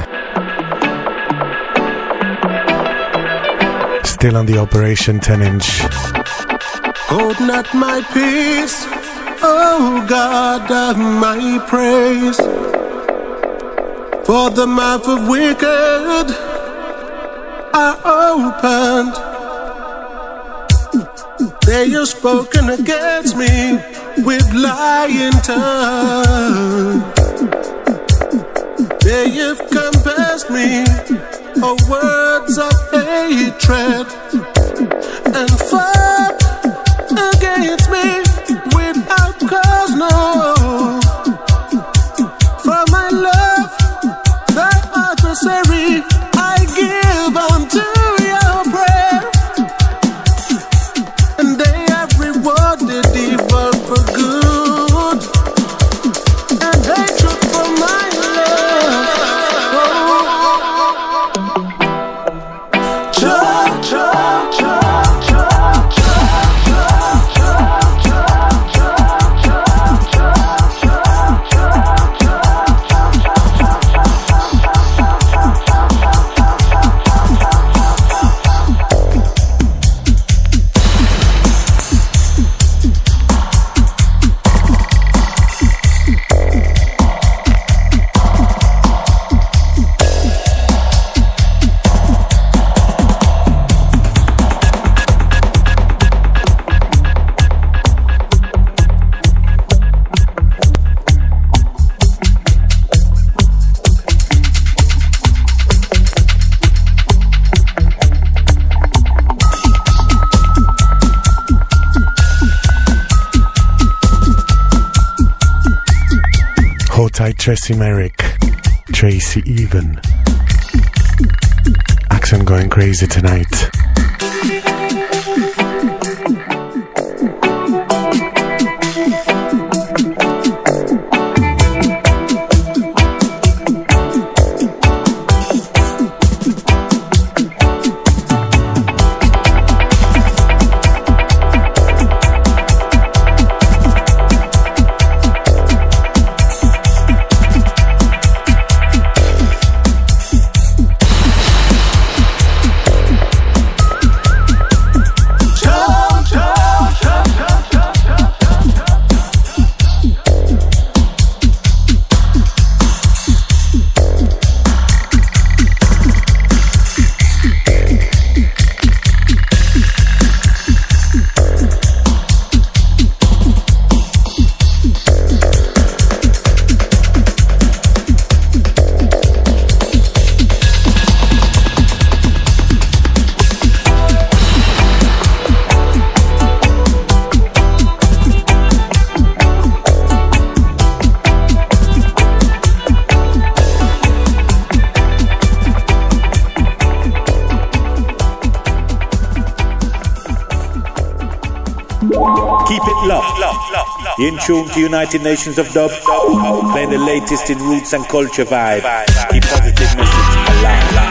Still on the Operation 10-inch.
Hold not my peace, oh God of my praise. For the mouth of wicked are opened. They have spoken against me with lying tongue. They have compassed me of words of hatred and fought against me without cause, no. For my love, thy adversary, I give unto your prayer, and they have rewarded evil for good, and hatred for my love.
Tracy Merrick, Tracy Even. Accent going crazy tonight.
In tune to United Nations of Dub, playing the latest in roots and culture vibe. Keep positive message alive.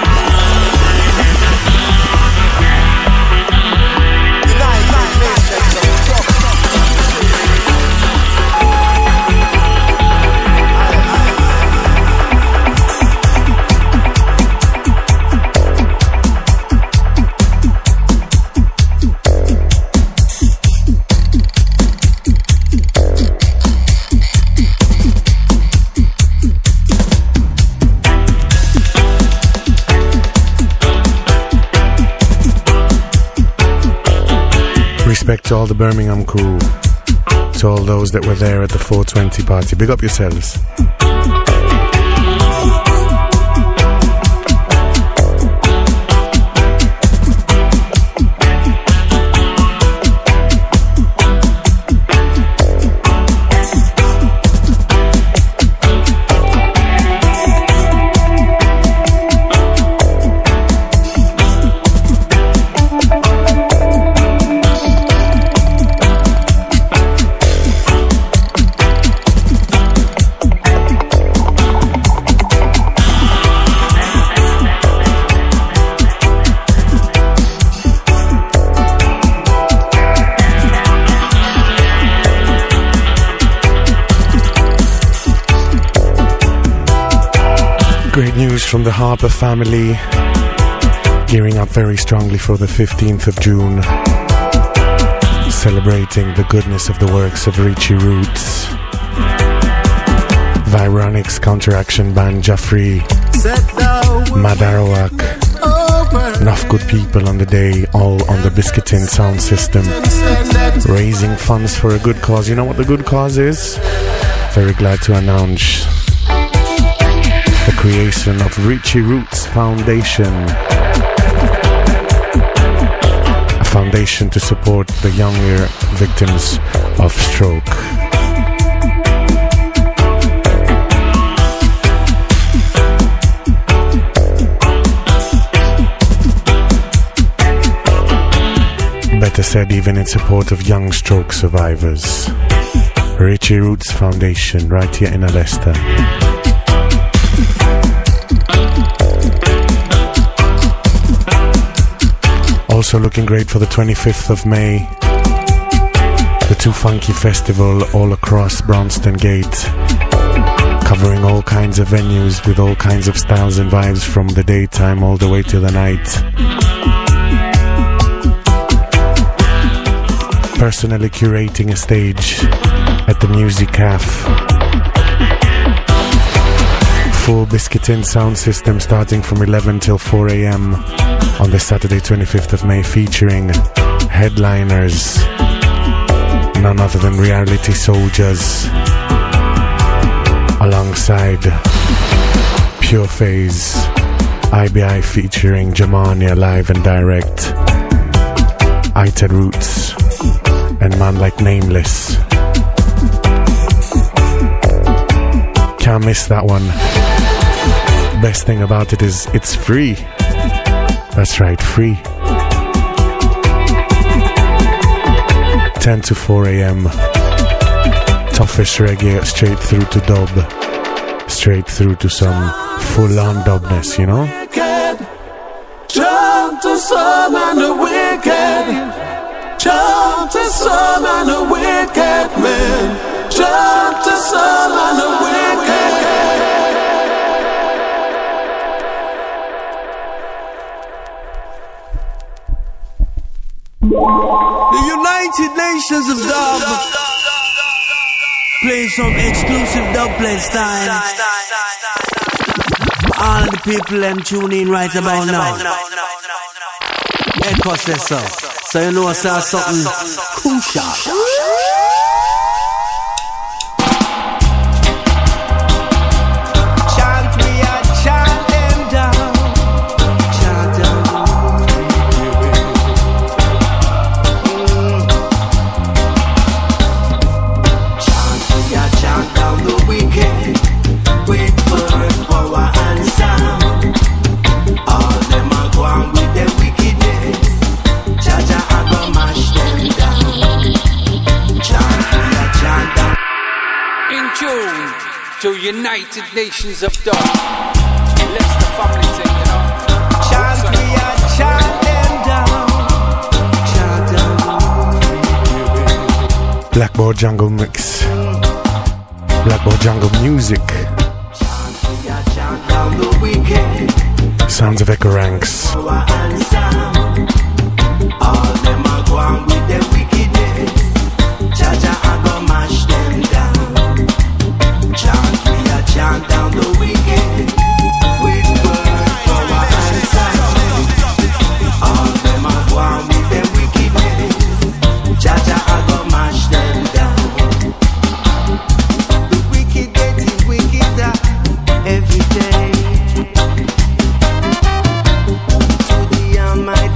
Respect to all the Birmingham crew, to all those that were there at the 420 party. Big up yourselves. news from the Harper family, gearing up very strongly for the 15th of June, celebrating the goodness of the works of Richie Roots, Vironics, Counteraction Band, Jaffrey, Madarawak, enough good people on the day, all on the Biscuitin sound system, raising funds for a good cause. You know what the good cause is? Very glad to announce the creation of Richie Roots Foundation, a foundation to support the younger victims of stroke. Better said, even in support of young stroke survivors. Richie Roots Foundation, right here in Alesta. Also looking great for the 25th of May, the Too Funky Festival all across Braunston Gate, covering all kinds of venues with all kinds of styles and vibes from the daytime all the way to the night. Personally curating a stage at the Music Cafe. Full Biscuitin sound system starting from 11 till 4 a.m. on the Saturday 25th of May, featuring headliners, none other than Reality Soldiers, alongside Pure Phase, IBI featuring Germania live and direct, Ited Roots, and man like Nameless. Can't miss that one. Best thing about it is it's free. That's right, free. 10 to 4 a.m. Toughest reggae, straight through to dub, straight through to some full-on dubness, you know?
Jump to some and the wicked. Jump to some and the wicked man. Jump to some and the wicked.
The United Nations of Dub, play some exclusive dub play style. All the people them tune in right about now. Echo says so you know I saw something crucial.
To United Nations of Dub. Let's the family thing, you know. Chant we are, chant them down.
Blackboard Jungle Mix, Blackboard Jungle Music, sounds of Echo Ranks.
All them are going with their wickedness. Jaja, I go mash them down. Chant, we are chant down the wicked with word, power and sound. All them are going with their wickedness. Jaja, I go mash them down. The wicked getting wickeder every day. To the Almighty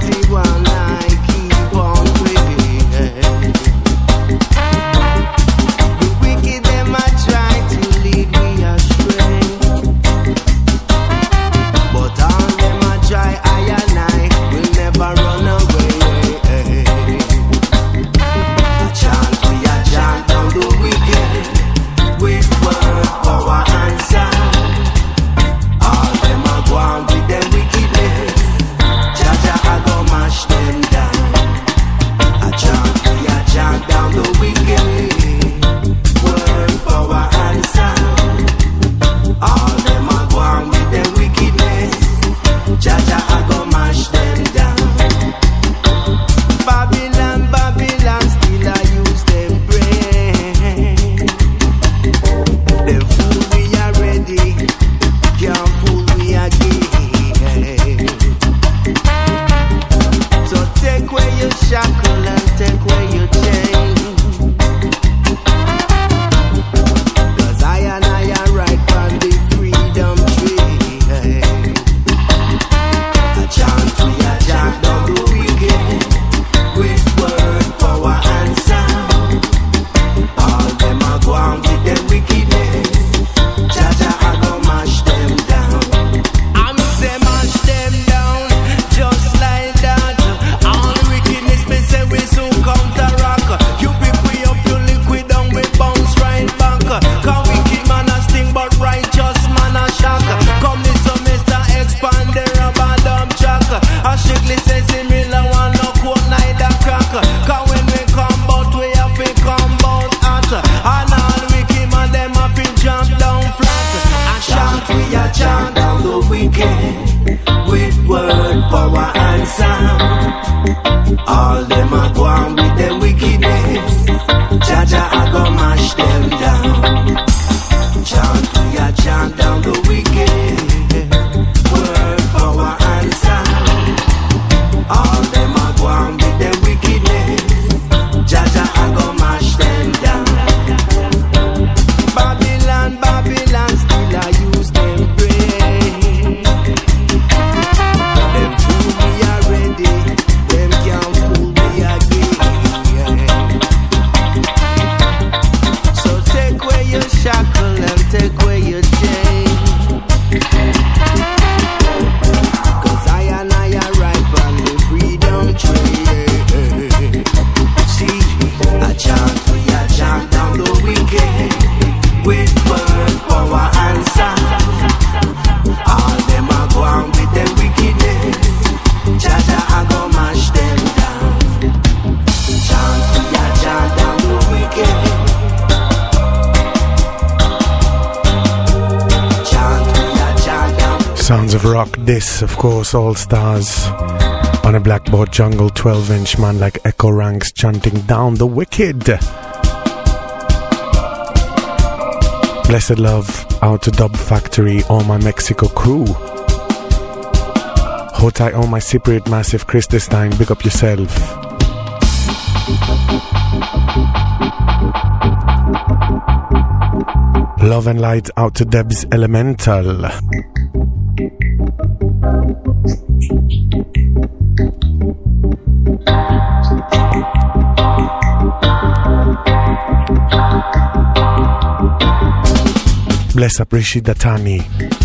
word, power and sound. All them a go on with them wickedness. Jaja a go mash them down. Chant, we a chant down the wicked. Word, power and sound. All them a go on with them wickedness. Jaja a go mash them down. Babylon, Babylon, still I use them brain. Them fool me already, them can't fool me again. So take away your shackle and take away your chain. 'Cause I are ripe on the freedom train. See, I chant down the wicked. With word, power and sound. All them a go on with them wickedness. Jaja a go mash them down. Chant down the wicked. Chant down.
Sounds of rock, this, of course, All Stars. On a Blackboard Jungle, 12-inch man like Echo Ranks chanting down the wicked. Blessed love out to Dub Factory, all my Mexico crew. Hold tight, all my Cypriot Massive Christestein, big up yourself. Love and light out to Deb's Elemental. Bless up Rishi Datani.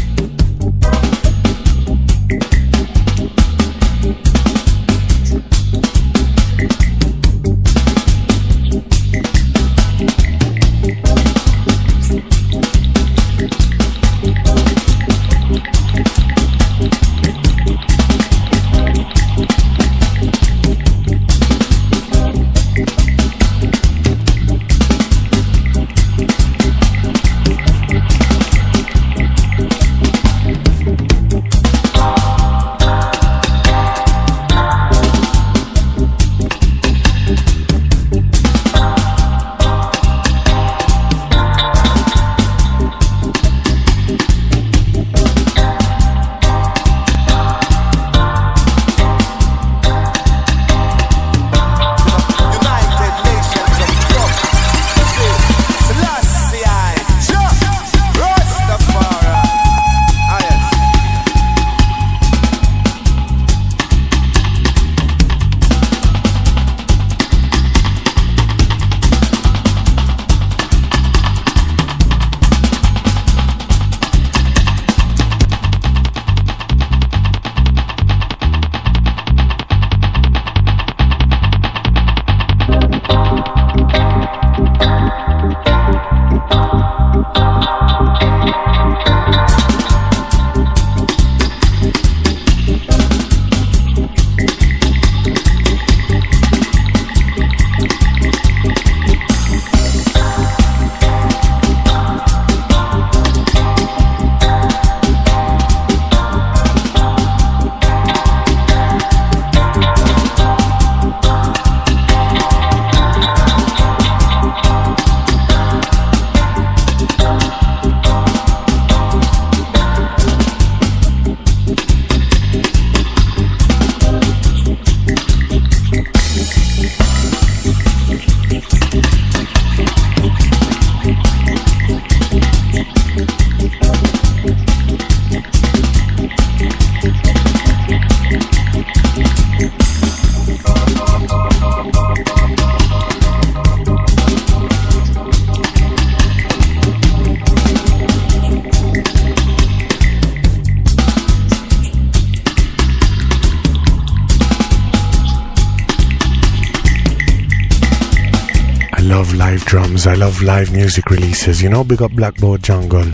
love live drums, I love live music releases, you know, big up Blackboard Jungle.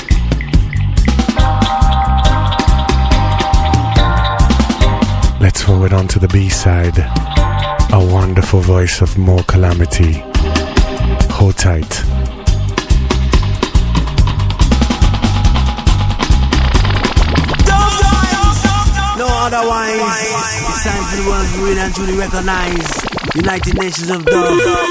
Let's forward on to the B-side. A wonderful voice of More Calamity. Hold tight.
No
otherwise. It's time for the world to really and truly recognize United Nations of Dub.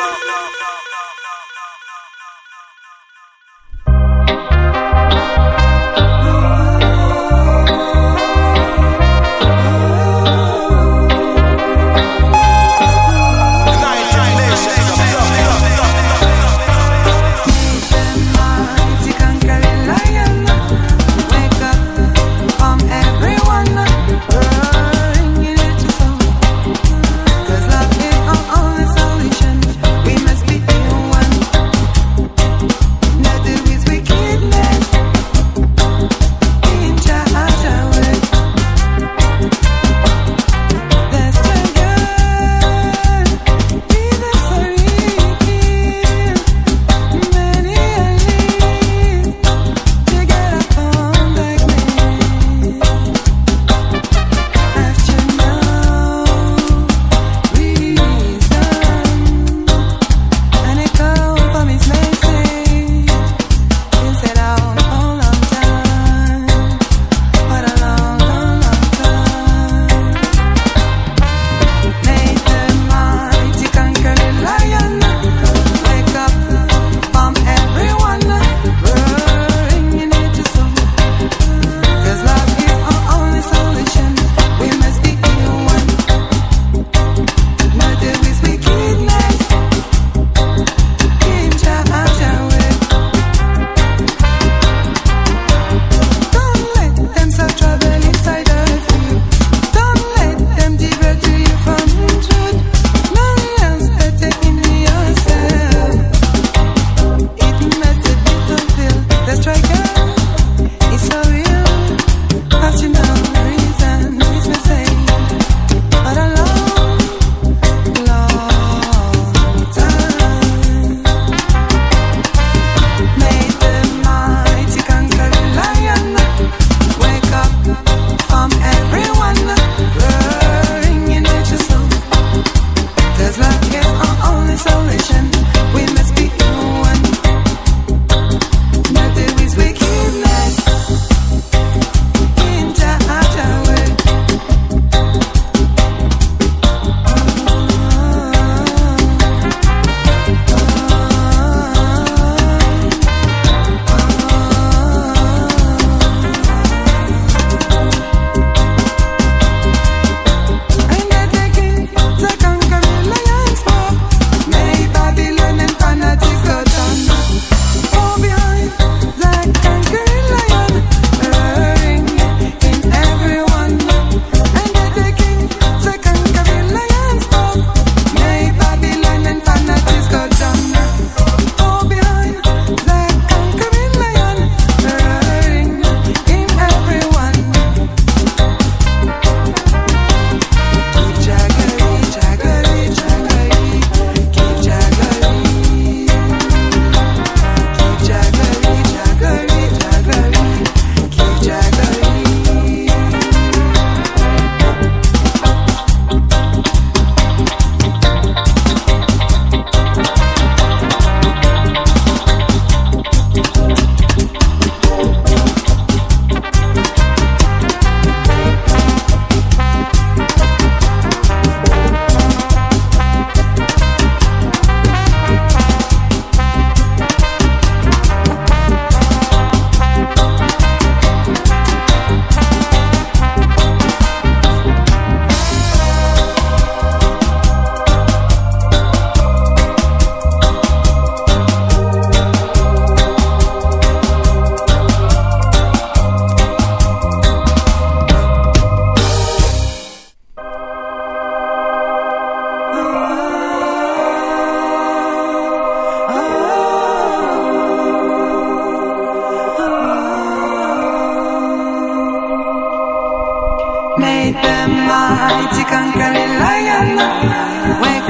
Made them mighty conquering lion. Wake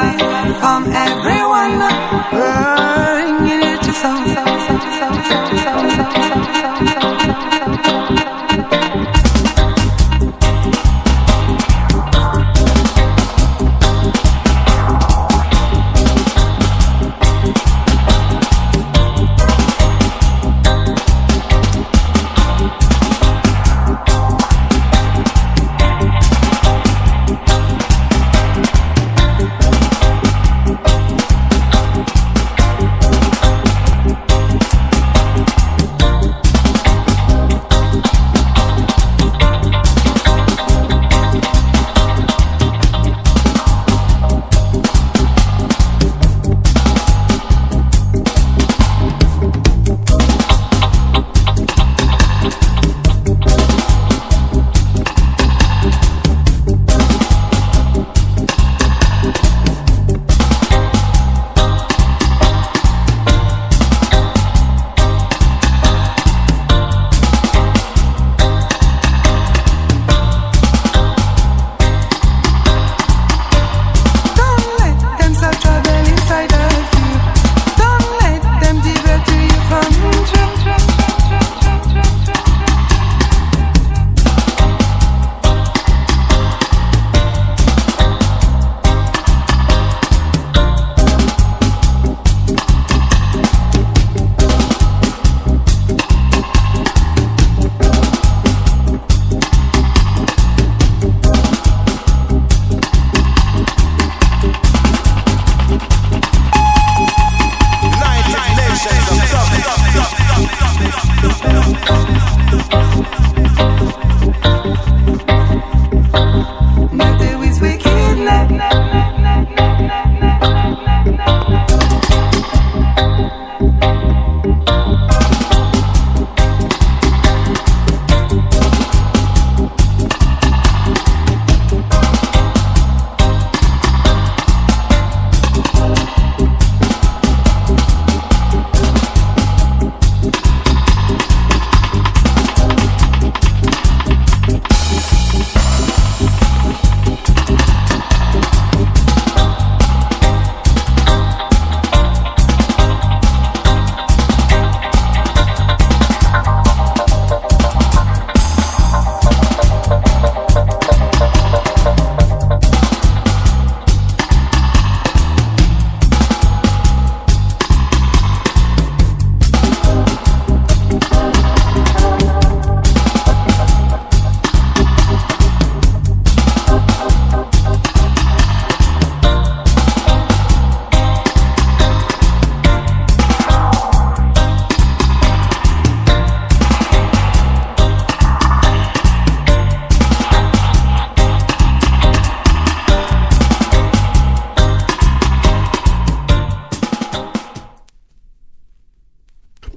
up from everyone. Bringing it to sound.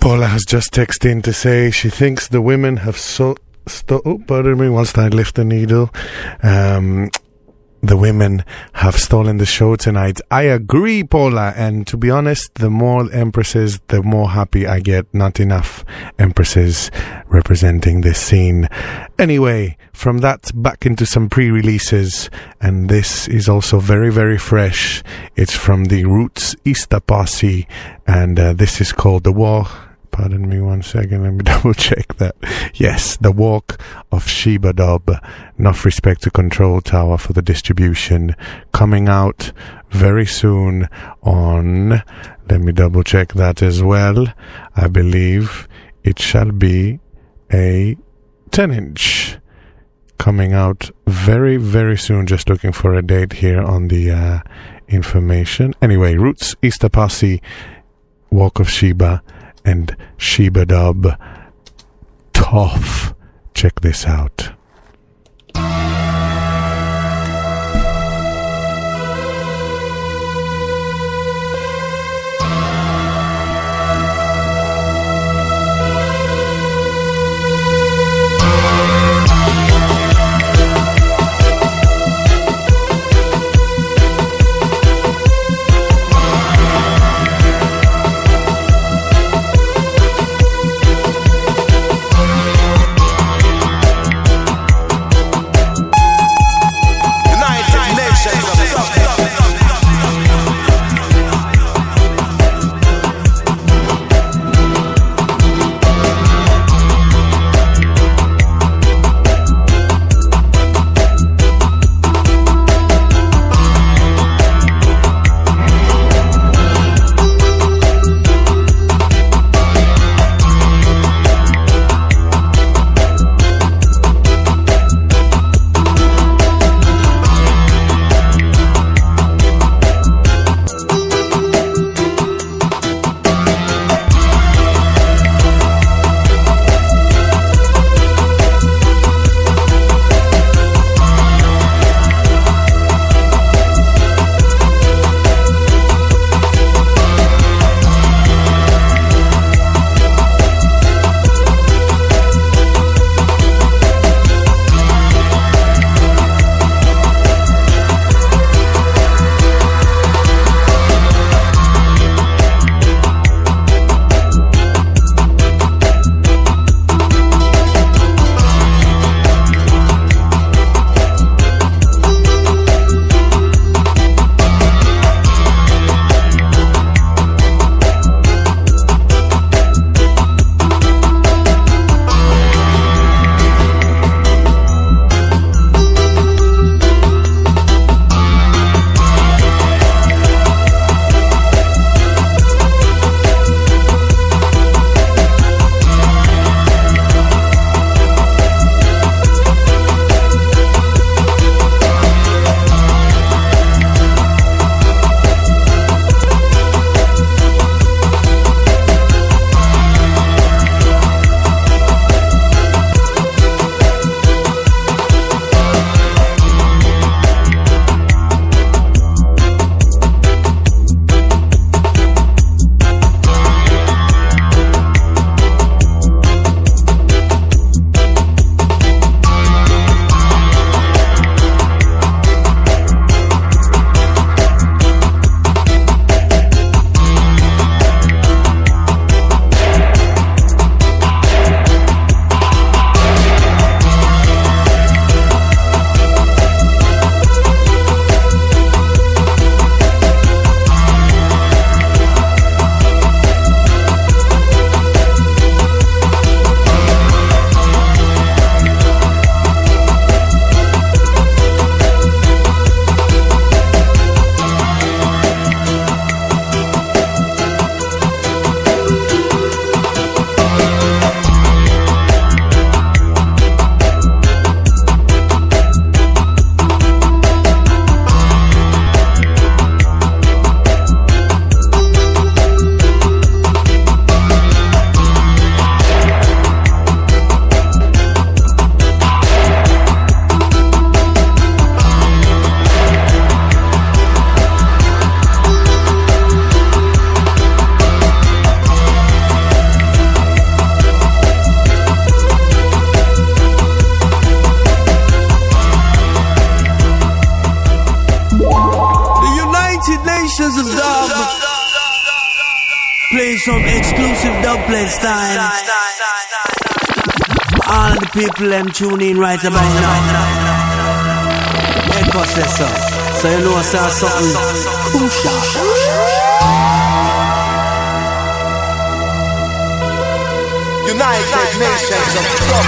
Paula has just texted in to say she thinks the women have pardon me, whilst I lift the needle. The women have stolen the show tonight. I agree, Paula, and to be honest, the more empresses, the more happy I get. Not enough empresses representing this scene. Anyway, from that, back into some pre-releases, and this is also very, very fresh. It's from the Roots Easter Posse, and this is called The Walk. Pardon me 1 second, let me double check that. Yes, The Walk of Sheba Dub. Enough respect to Control Tower for the distribution. Coming out very soon on, let me double check that as well. I believe it shall be a 10-inch. Coming out very, very soon. Just looking for a date here on the information. Anyway, Roots Easter Posse, Walk of Sheba, and Sheba Dub. Tough. Check this out.
Nations of Dub. Playing some exclusive dub plate style. All the people them tune in right about now. Echo says so. So you know I saw something crucial.
United Nations of Dub.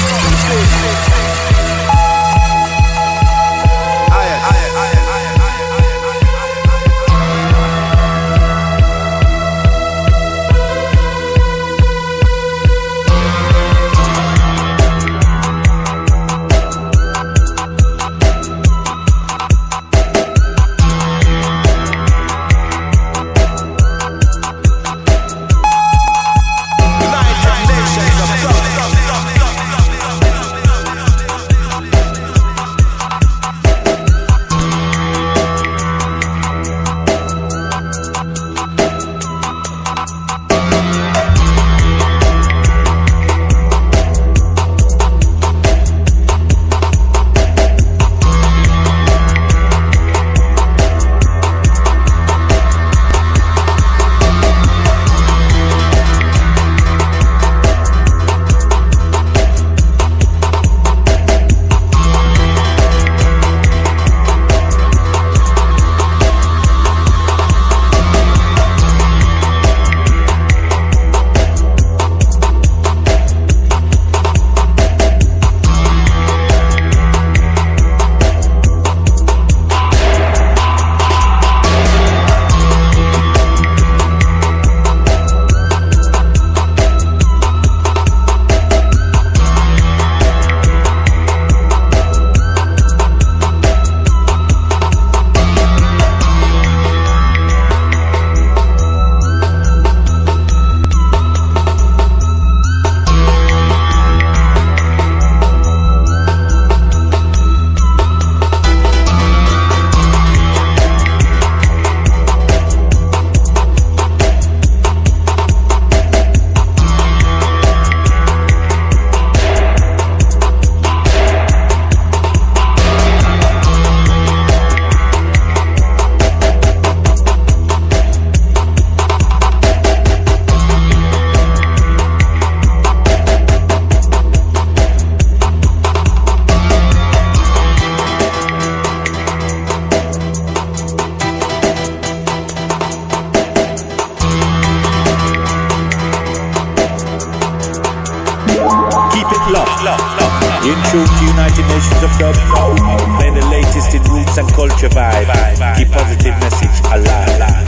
In tune to United Nations of Dub, playing the latest in roots and culture vibe. Keep positive message alive.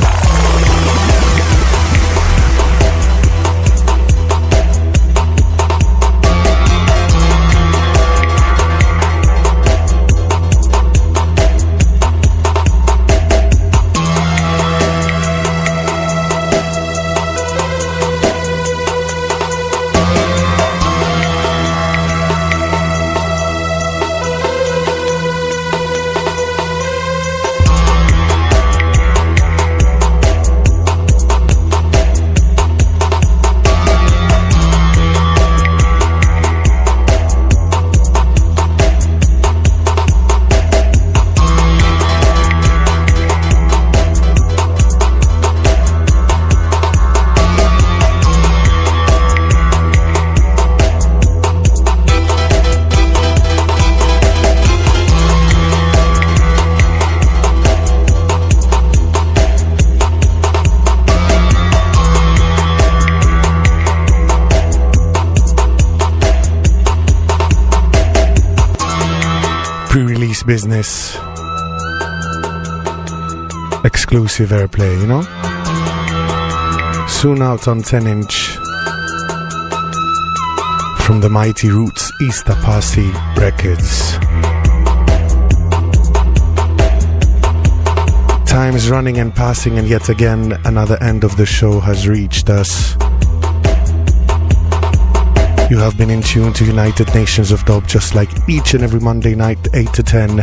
Business, exclusive airplay, you know, soon out on 10-inch from the mighty Roots Easter Posse Records. Time is running and passing, and yet again another end of the show has reached us. You have been in tune to United Nations of Dub, just like each and every Monday night, 8 to 10.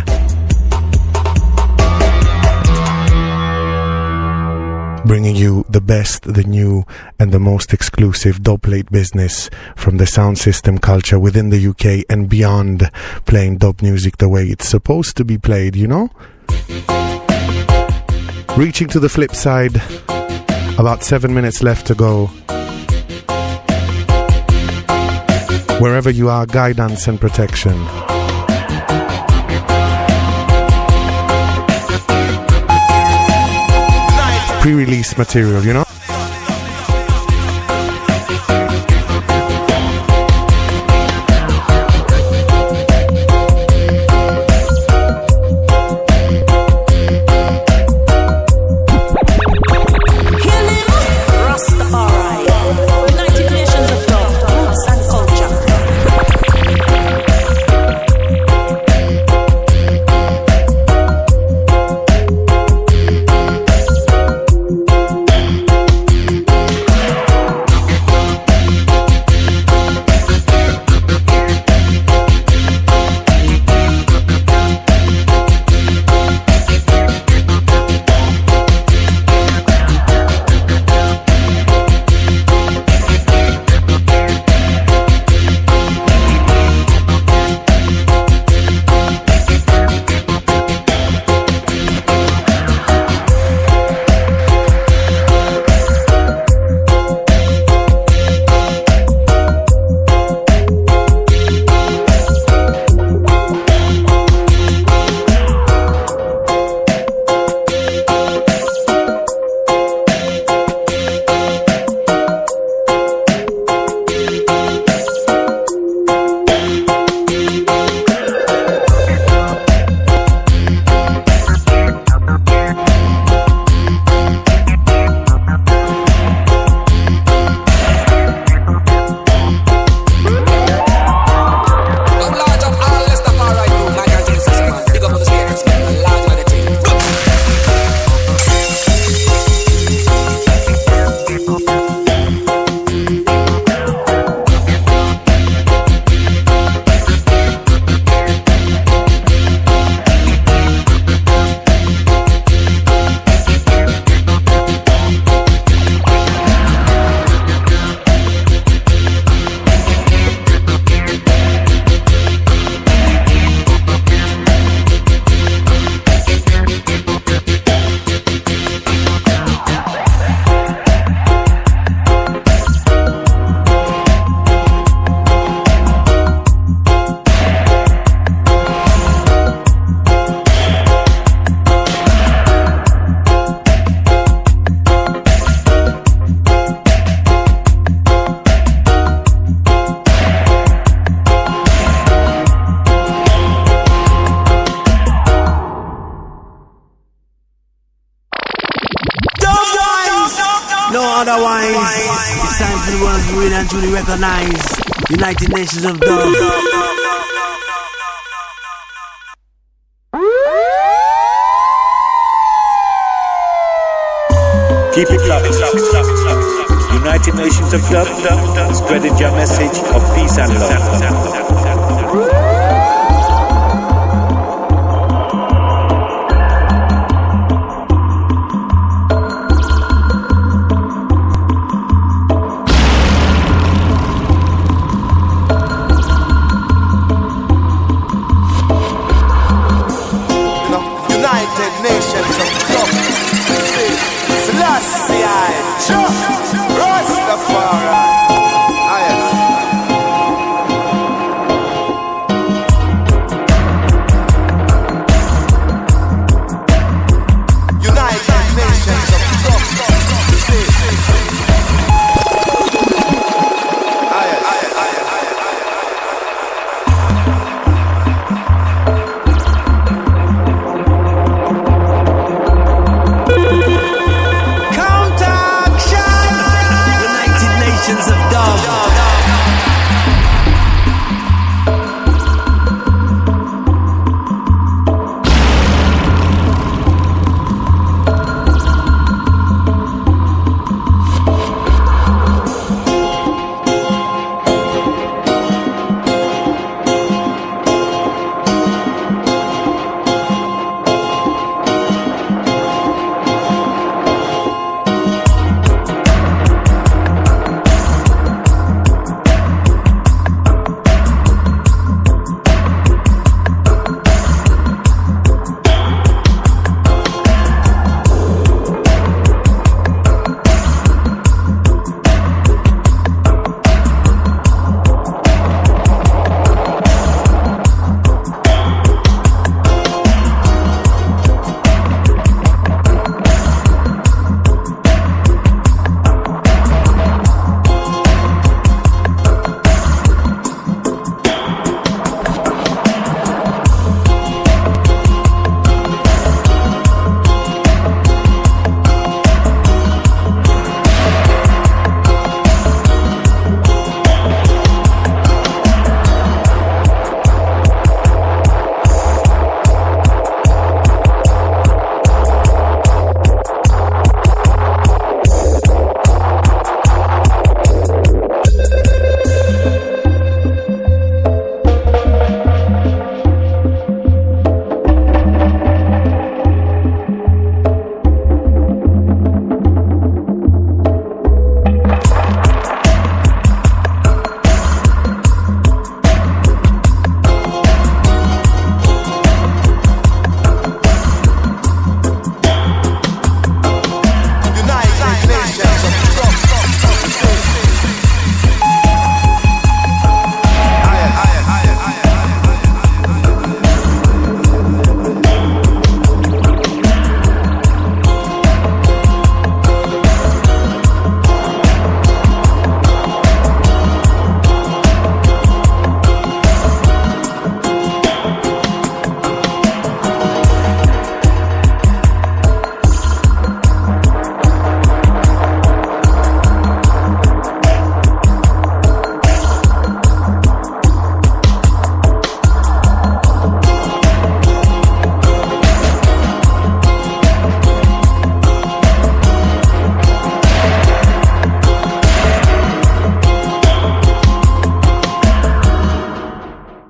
Bringing you the best, the new, and the most exclusive dubplate business from the sound system culture within the UK and beyond, playing dub music the way it's supposed to be played, you know? Reaching to the flip side, about 7 minutes left to go. Wherever you are, guidance and protection. Pre-release material, you know?
It's time for the world to really and truly recognize United Nations of Dub.
Keep it locked. United Nations of Dub, spreading your message of peace and love.